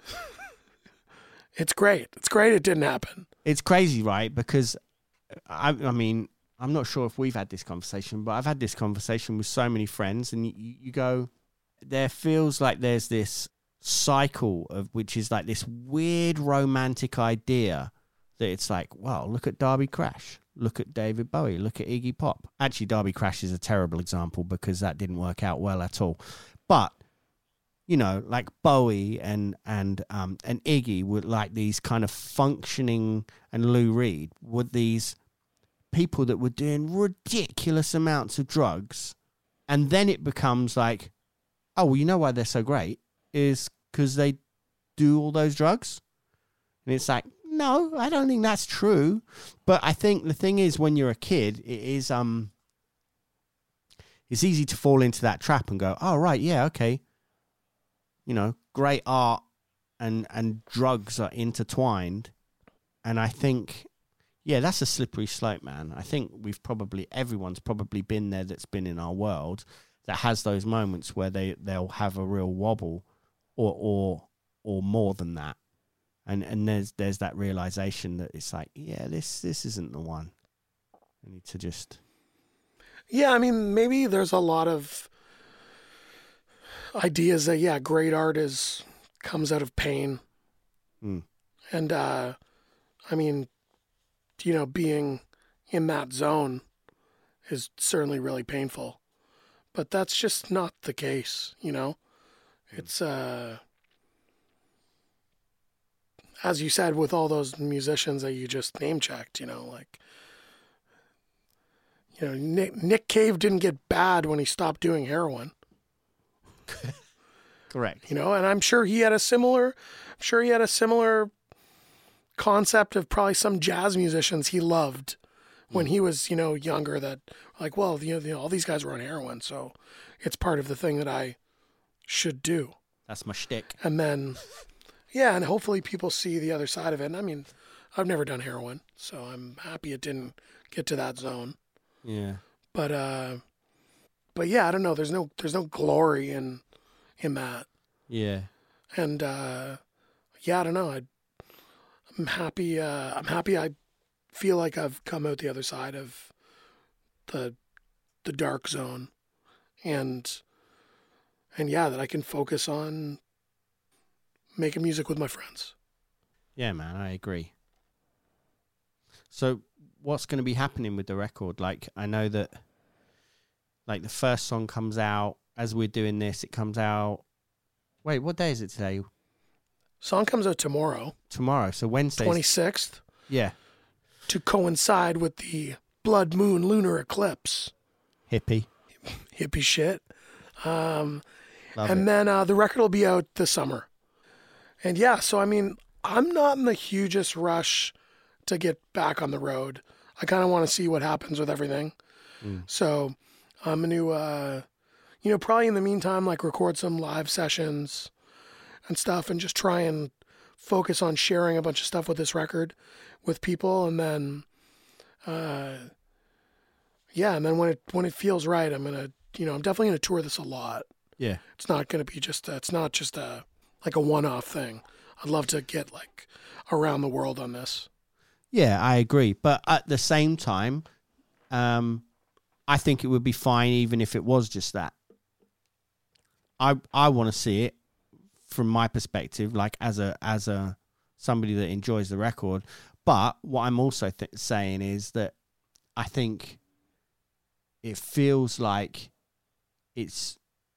It's great. It's great it didn't happen. It's crazy, right? Because, I, I mean, I'm not sure if we've had this conversation, but I've had this conversation with so many friends, and you, you go, there feels like there's this cycle of, which is like this weird romantic idea that it's like, wow, look at Darby Crash. Look at David Bowie. Look at Iggy Pop. Actually, Darby Crash is a terrible example because that didn't work out well at all. But, you know, like Bowie and and um and Iggy were like these kind of functioning, and Lou Reed were these people that were doing ridiculous amounts of drugs. And then it becomes like, oh, well, you know why they're so great is because they do all those drugs. And it's like, no, I don't think that's true. But I think the thing is, when you're a kid, it is um, it's easy to fall into that trap and go, oh, right, yeah, okay. You know, great art and, and drugs are intertwined. And I think, yeah, that's a slippery slope, man. I think we've probably, everyone's probably been there that's been in our world that has those moments where they, they'll have a real wobble or or or more than that. And and there's there's that realization that it's like, yeah, this this isn't the one. I need to just... Yeah, I mean, maybe there's a lot of ideas that, yeah, great art is comes out of pain. Mm. And, uh, I mean, you know, being in that zone is certainly really painful. But that's just not the case, you know? It's... uh. As you said, with all those musicians that you just name checked, you know, like, you know, Nick, Nick Cave didn't get bad when he stopped doing heroin. Correct. You know, and I'm sure he had a similar, I'm sure he had a similar concept of probably some jazz musicians he loved when he was, you know, younger that like, well, you know, you know, all these guys were on heroin, so it's part of the thing that I should do. That's my shtick. And then... Yeah, and hopefully people see the other side of it. And I mean, I've never done heroin, so I'm happy it didn't get to that zone. Yeah. But uh, but yeah, I don't know. There's no there's no glory in in that. Yeah. And uh, yeah, I don't know. I, I'm happy. Uh, I'm happy. I feel like I've come out the other side of the the dark zone, and and yeah, that I can focus on making music with my friends. Yeah, man, I agree. So what's going to be happening with the record? Like, I know that, like, the first song comes out, as we're doing this, it comes out, wait, what day is it today? Song comes out tomorrow. Tomorrow, so Wednesday. twenty-sixth. Yeah. To coincide with the blood moon lunar eclipse. Hippie. Hippie shit. Um, Love and it. then uh, the record will be out this summer. And yeah, so I mean, I'm not in the hugest rush to get back on the road. I kind of want to see what happens with everything. Mm. So I'm going to, uh, you know, probably in the meantime, like record some live sessions and stuff and just try and focus on sharing a bunch of stuff with this record with people. And then, uh, yeah, and then when it, when it feels right, I'm going to, you know, I'm definitely going to tour this a lot. Yeah. It's not going to be just, a, it's not just a, like a one-off thing. I'd love to get like around the world on this. Yeah, I agree. But at the same time, um, I think it would be fine even if it was just that. I I want to see it from my perspective, like as a as a somebody that enjoys the record. But what I'm also th- saying is that I think it feels like it's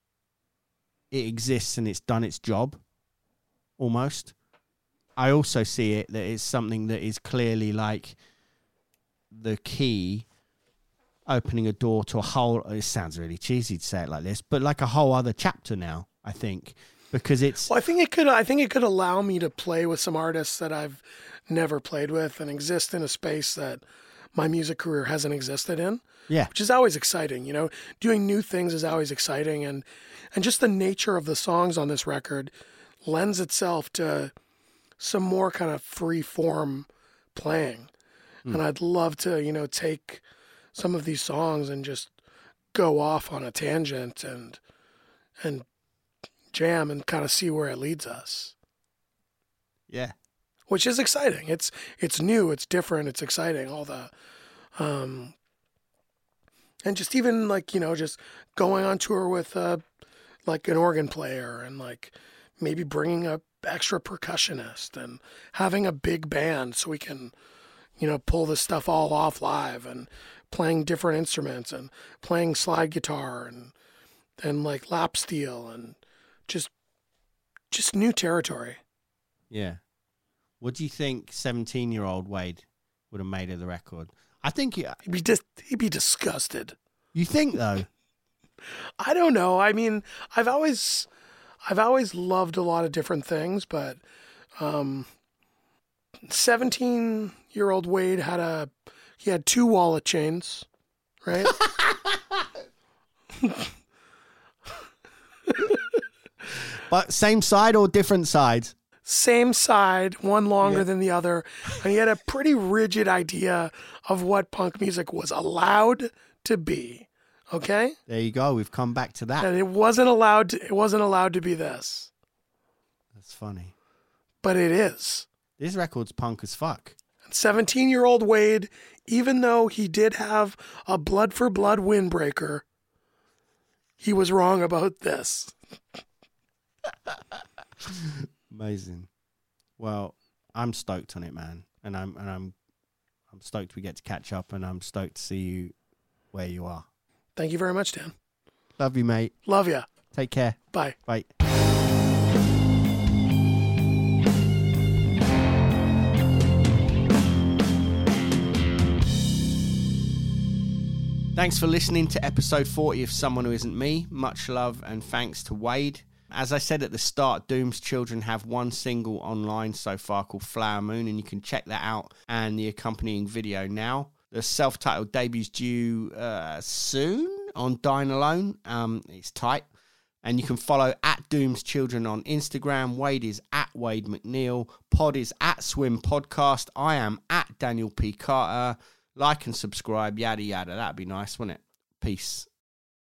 it exists and it's done its job almost. I also see it that it's something that is clearly like the key opening a door to a whole, it sounds really cheesy to say it like this, but like a whole other chapter now, I think, because it's... Well, I think it could, I think it could allow me to play with some artists that I've never played with and exist in a space that my music career hasn't existed in. Yeah. Which is always exciting, you know, doing new things is always exciting. And, and just the nature of the songs on this record lends itself to some more kind of free form playing. Mm. And I'd love to, you know, take some of these songs and just go off on a tangent and, and jam and kind of see where it leads us. Yeah. Which is exciting. It's, it's new, it's different, it's exciting. All the, um, and just even like, you know, just going on tour with, uh, like an organ player and like maybe bringing a extra percussionist and having a big band so we can, you know, pull this stuff all off live and playing different instruments and playing slide guitar and, and like lap steel and just, just new territory. Yeah. What do you think seventeen year old Wade would have made of the record? I think he, he'd be dis- he'd be disgusted. You think though? I don't know. I mean, I've always, I've always loved a lot of different things, but um, seventeen-year-old Wade had a, he had two wallet chains, right? But same side or different sides? Same side, one longer Yeah. than the other. And he had a pretty rigid idea of what punk music was allowed to be. Okay? There you go. We've come back to that. And it wasn't allowed to, it wasn't allowed to be this. That's funny. But it is. This record's punk as fuck. seventeen-year-old Wade, even though he did have a blood for blood windbreaker, he was wrong about this. Amazing. Well, I'm stoked on it, man, and I'm and I'm I'm stoked we get to catch up, and I'm stoked to see you where you are. Thank you very much, Dan. Love you, mate. Love ya. Take care. Bye. Bye. Thanks for listening to episode forty of Someone Who Isn't Me. Much love and thanks to Wade. As I said at the start, Doom's Children have one single online so far called Flower Moon, and you can check that out and the accompanying video now. The self-titled debut's due uh, soon on Dine Alone. Um, it's tight. And you can follow at Doom's Children on Instagram. Wade is at Wade McNeil. Pod is at Swim Podcast. I am at Daniel P. Carter. Like and subscribe, yada, yada. That'd be nice, wouldn't it? Peace.